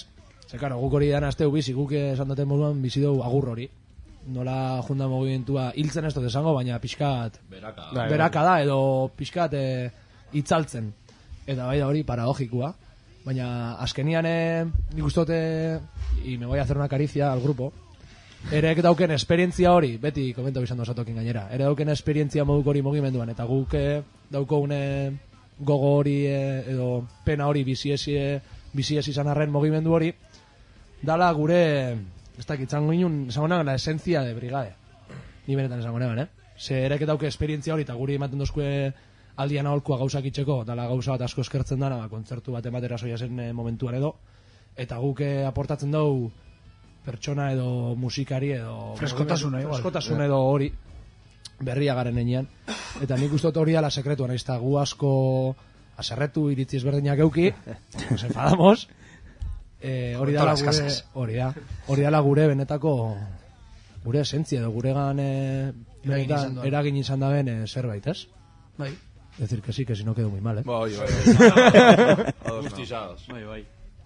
Ze, karo, guk hori dan asteu bizi, guk esan duten moduan bizi dugu agur hori. Nola junda mugimentua hiltzen ez dut esango, baina pixkat Beraka. beraka da, edo pixkat e, itzaltzen. Eta bai da hori paradogikoa. Baina azkenian e, nik ustote, y me voy a hacer una caricia al grupo, ere dauken esperientzia hori, beti komento bizan dozatokin gainera, ere dauken esperientzia moduk hori mugimenduan, eta guk e, daukogune gogo hori e, edo pena hori biziesi biziesi izan arren mugimendu hori, dala gure... Ez dakit, zango inun, esango nagoen, la esencia de brigade. Ni benetan esango nagoen, eh? Ze ere dauke esperientzia hori, eta guri ematen dozkue aldian aholkua gauzak itxeko, dala gauza bat asko eskertzen dana, kontzertu bat ematera soia zen e, momentuan edo, eta guk aportatzen dugu pertsona edo musikari edo... Freskotasuna, igual. Freskotasuna edo hori, berria garen enean. Eta nik uste hori ala sekretua, nahiz, gu asko aserretu iritzi ezberdinak euki, nos enfadamos, Eh, hori dala gure, hori da, hori dala gure benetako gure esentzia edo guregan eh, benetan eragin izan da ben eh, zerbait, ez? Bai. Decir que sí, que si no quedo muy mal, eh? Bai, bai. Justizados. Bai, bai.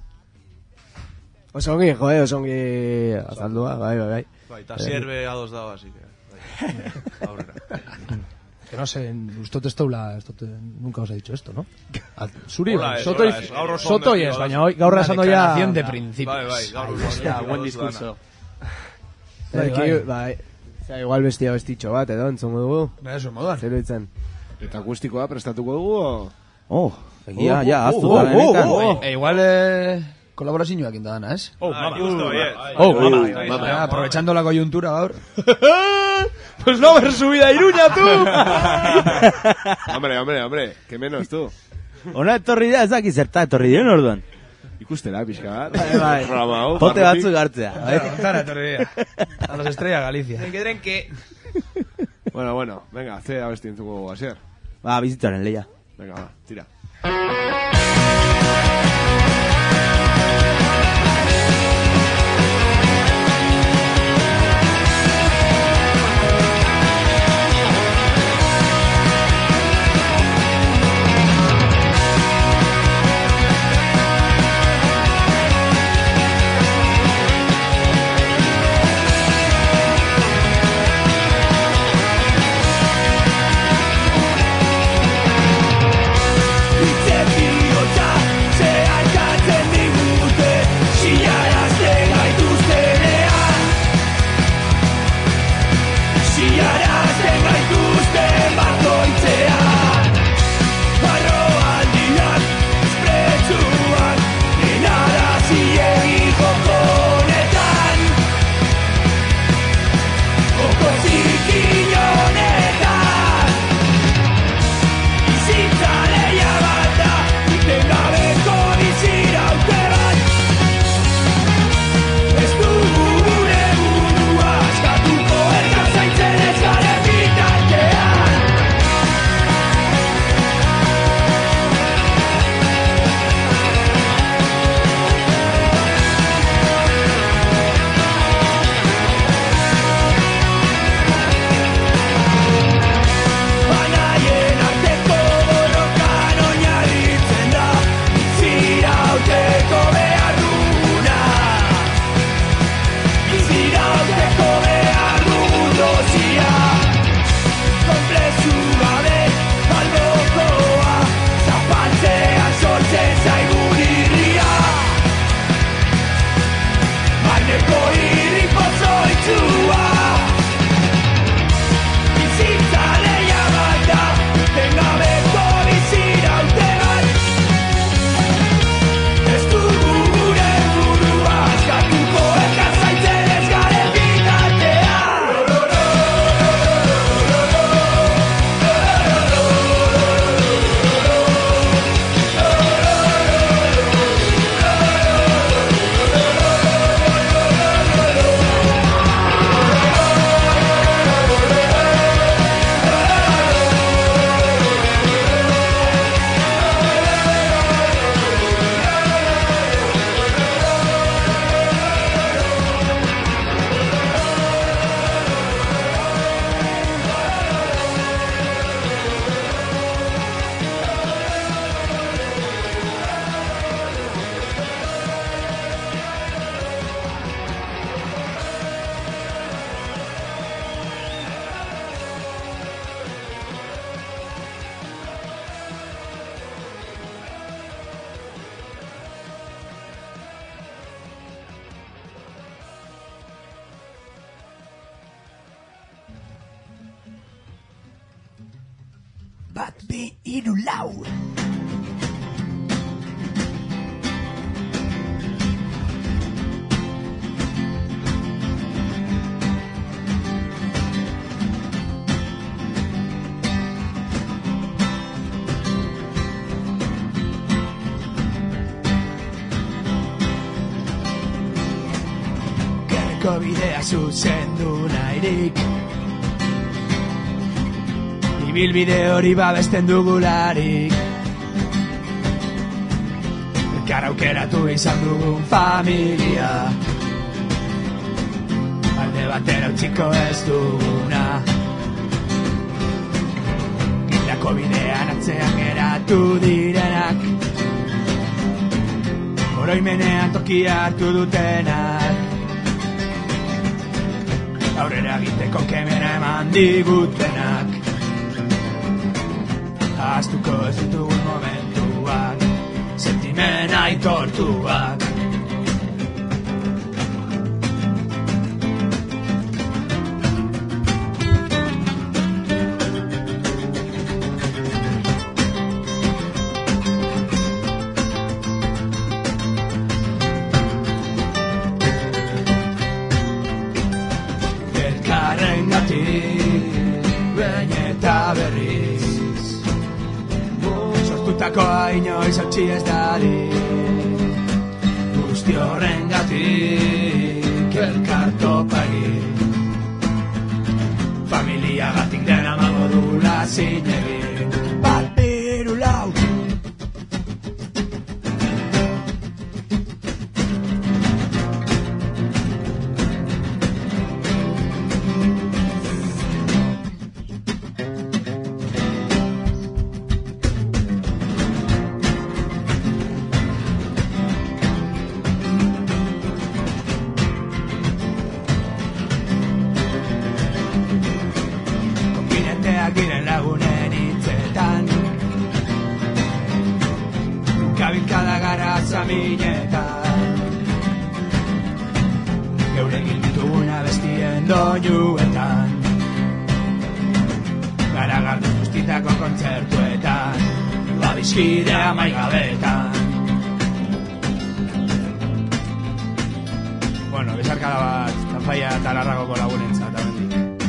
Osongi, joe, osongi azaldua, bai, bai, bai. Bai, ta sierve a dos dado, así que... Bai, aurrera. Que no sé, usted esto la, esto te, nunca os he dicho esto, ¿no? Zuri, soto y soto y es, baina hoy gaur esando ya declaración de principios. Bai, bai, gaur ya buen discurso. Bai, bai. Bai. Osea, igual bestia bestitxo bat edo entzungo dugu. Bai, eso moduan. Zer ditzen. Eta akustikoa prestatuko dugu o... Oh, egia, ja, aztu da benetan. E igual eh kolaborazioak inda dana, ¿es? Oh, mama. Oh, mama. Mama. Aprovechando la coyuntura gaur. Pues no haber subido a Iruña, tú. Hombre, hombre, hombre, que menos tú. Ona etorri da, ezak izerta etorri diren orduan. Ikustera, pixka bat. Bai, bai. Pote batzuk hartzea. Ontara etorri dira. A los Estrella Galicia. Trenque, trenque. Bueno, bueno, venga, ze abesti entzuko asier. Ba, bizitzaren leia. Venga, va, tira. It's a Bat, bi, hiru, lau. Gerriko bidea zuzendu nahirik, ibilbide hori babesten dugularik, elkar aukeratu izan dugun familia, alde batera utziko ez duguna, gildako bidean atzean geratu direnak, oroimenean tokia hartu dutenak, aurrera egiteko kemena eman digutenak, ahaztuko ez ditugun momentuak, sentimena aitortuak. Inoiz hautsi ez dadi, guzti horrengatik elkar topagi, familiagatik dena mango dula zinegi. Bat, biru, lau. Bueno, besarkada bat, kanpaia eta larragoko lagunentzat, amendik.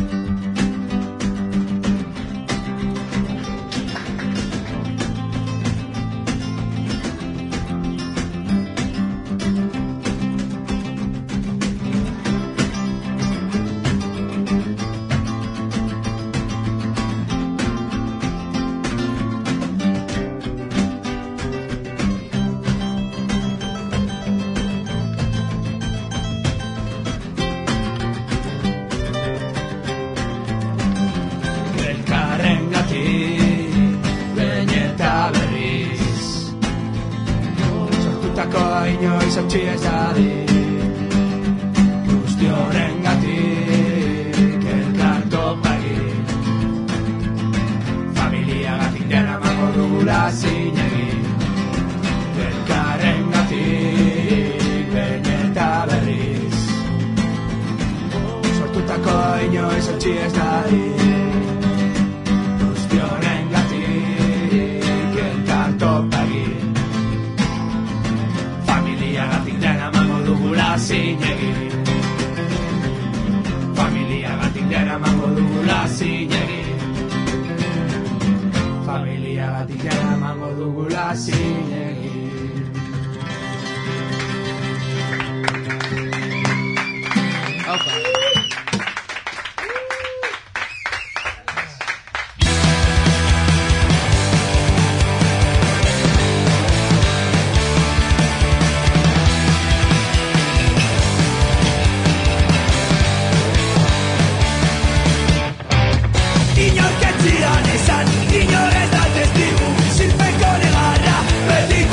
Inoiz hautsi ez dadi, guzti horrengatik elkar topagi, familiagatik dena mango dugula zinegi, elkarrengatik behin eta berriz, sortutako inoiz hautsi ez dadi, guzti horrengatik elkar topagi, familiagatik dena mango dugula zinegi, familiagatik dena mango dugula zinegi, familiagatik dena mango dugula zinegi. Opa. Inor ez da testigu, silpeko negarra, betiko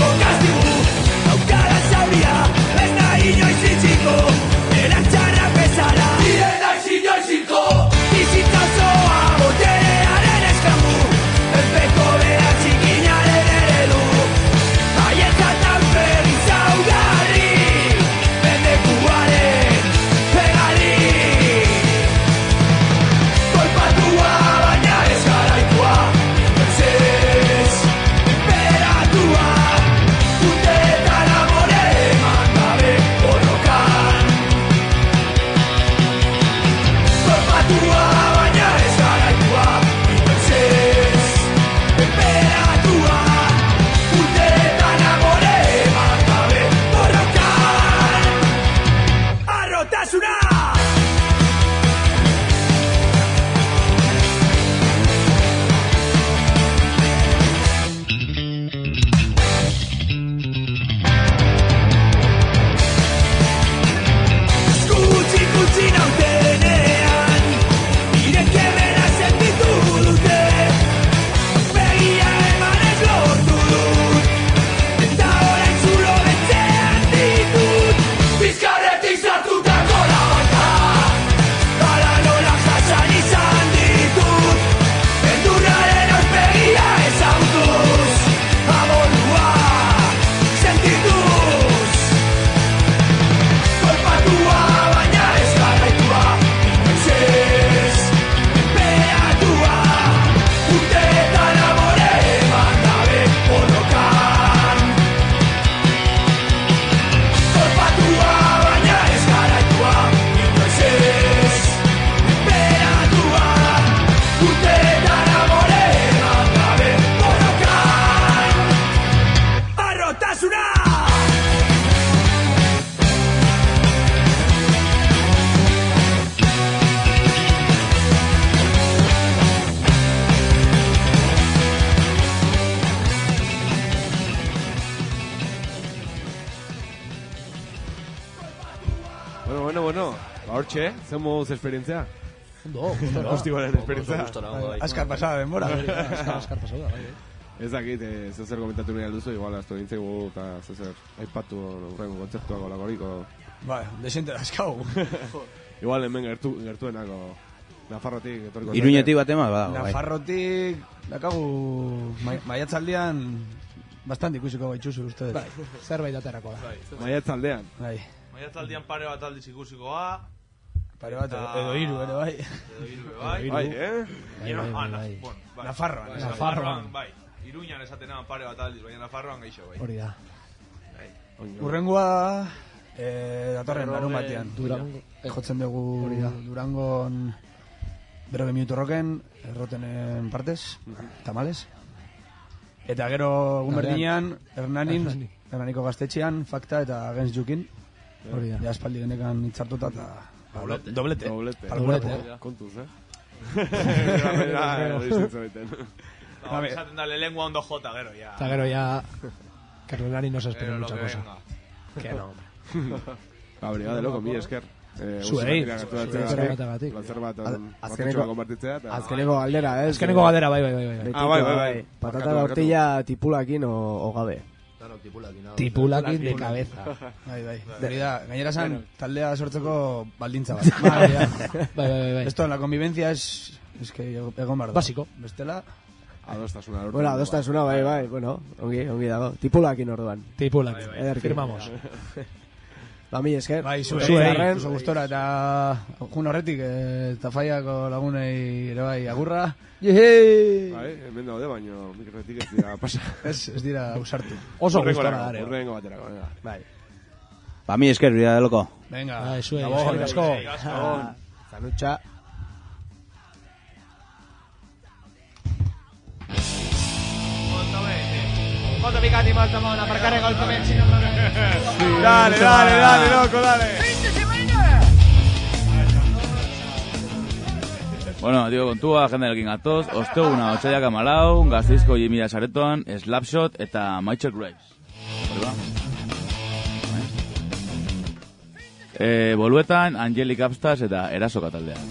hortxe, zen moduz esperientzia? Ondo, gustora. Festiboaren esperientzia. Azkar pasada denbora. Azkar pasada, bai. Ez dakit, eh, zezer komentatu nahi alduzu, igual astu nintzegu eta zezer aipatu urrengo kontzertuak olakoriko. Bai, desente daskau. Igual hemen gertu, gertuenako Nafarrotik etorriko. Iruñetik bat ema, badago, bai. Nafarrotik, dakagu, maiatzaldean, bastante ikusiko gaitxuzu, uste. Bai, zerbait aterako da. Maiatzaldean. Bai. Maiatzaldean pare bat aldiz ikusikoa. Pare bat, edo hiru, ere bai. Edo hiru, bai. Bai, eh? Nafarroan. Nafarroan, bai. Iruñan esaten pare bat aldiz, baina Nafarroan gaixo, bai. Hori da. Urrengoa, eh, datorren larun batean. Durango. Jotzen dugu Durangon Beroge minutu roken, errotenen partez, tamales. Eta gero egun berdinean, Hernanin, Hernaniko gaztetxean, fakta eta gens jukin. Hori da. Ja espaldi genekan itzartuta eta... Doblete. Doblete. Doblete. Doblete. Kontuz, eh? No, esaten dale lengua ondo jota, gero, ya. Eta gero, ya... Carolari no se espera mucha cosa. Que no, hombre. Gabriel, de loco, mi esker. Zuei. Azkeneko galdera, eh? Azkeneko galdera, bai, bai, bai. Ah, bai, bai, bai. Patata tortilla tipulakin o gabe. Tipulakin de cabeza. Bai, bai. Hori da, gainera zan, taldea sortzeko baldintza bat. Bai, bai, bai. Esto, la convivencia es... Es que egon bardo. Básico. Bestela... Adostasuna. Bueno, adostasuna, bai, bai. Bueno, ongi, ongi dago. Tipulakin orduan. Tipulakin. Firmamos. Ba, mi esker. Bai, zure zuei. Oso gustora eta jun horretik eta faiako lagunei ere bai agurra. Yehe! Bai, hemen daude, baina mikroetik ez dira pasa. Ez, ez dira usartu. Oso gustora dare. Urrengo baterako, venga. Bai. Ba, mi esker, bida de loko. Venga. Bai, zuei, eskerrik asko. Zanutxa. Molto picati, molto mono, marcare col Comencino. Dale, dale, dale, loco, dale. Bueno, digo kontua, jendearekin gatoz, osteguna otsailak hamalau, Gasteizko Jimila saretoan, Slapshot eta Michael Graves. Hori ba? Eh, boluetan, Angelic Upstars eta Erasoka taldean.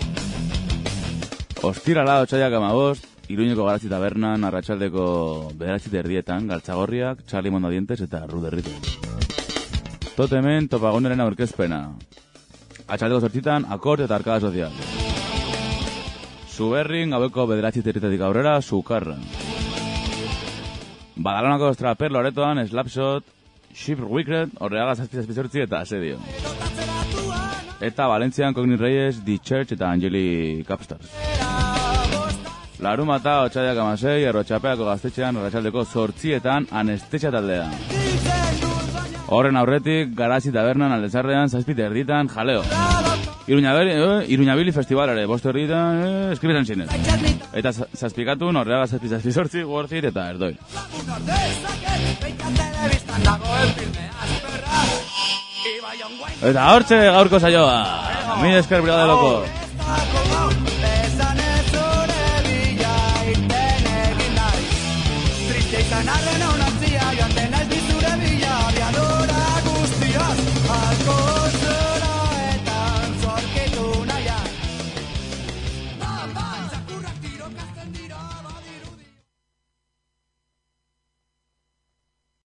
Ostirala otsailak hamabost, Iruñeko Garatzi Tabernan, arratsaldeko bederatzi erdietan, Galtzagorriak, Charlie Mondadientes eta Ruderrito. Tot hemen topagoneren aurkezpena. Atxaldeko sortzitan, Akord eta Arkada Sozial. Zuberrin, gaueko bederatzi territatik aurrera, Zukarra. Badalonako Straper Loretoan, Slapshot, Ship Wicked, Horreaga zazpizazpizortzi eta Asedio. Eta Valentzian, Cogni Reyes, The Church eta Angelic Upstars. Larumata, otsailak amasei, Errotxapeako gaztetxean, arratsaldeko zortzietan, Anestesia taldea. Horren aurretik, Garazi Tabernan, Aldezarrean, zazpite erditan, jaleo. Iruñabili festivalare, boste erditan, eh, eskribetan zinez. Eta zazpikatun, Horreaga zazpizazpizortzi, Worthit eta Erdoil. Eta hortxe gaurko saioa. Mi esker, Brigada de Loko.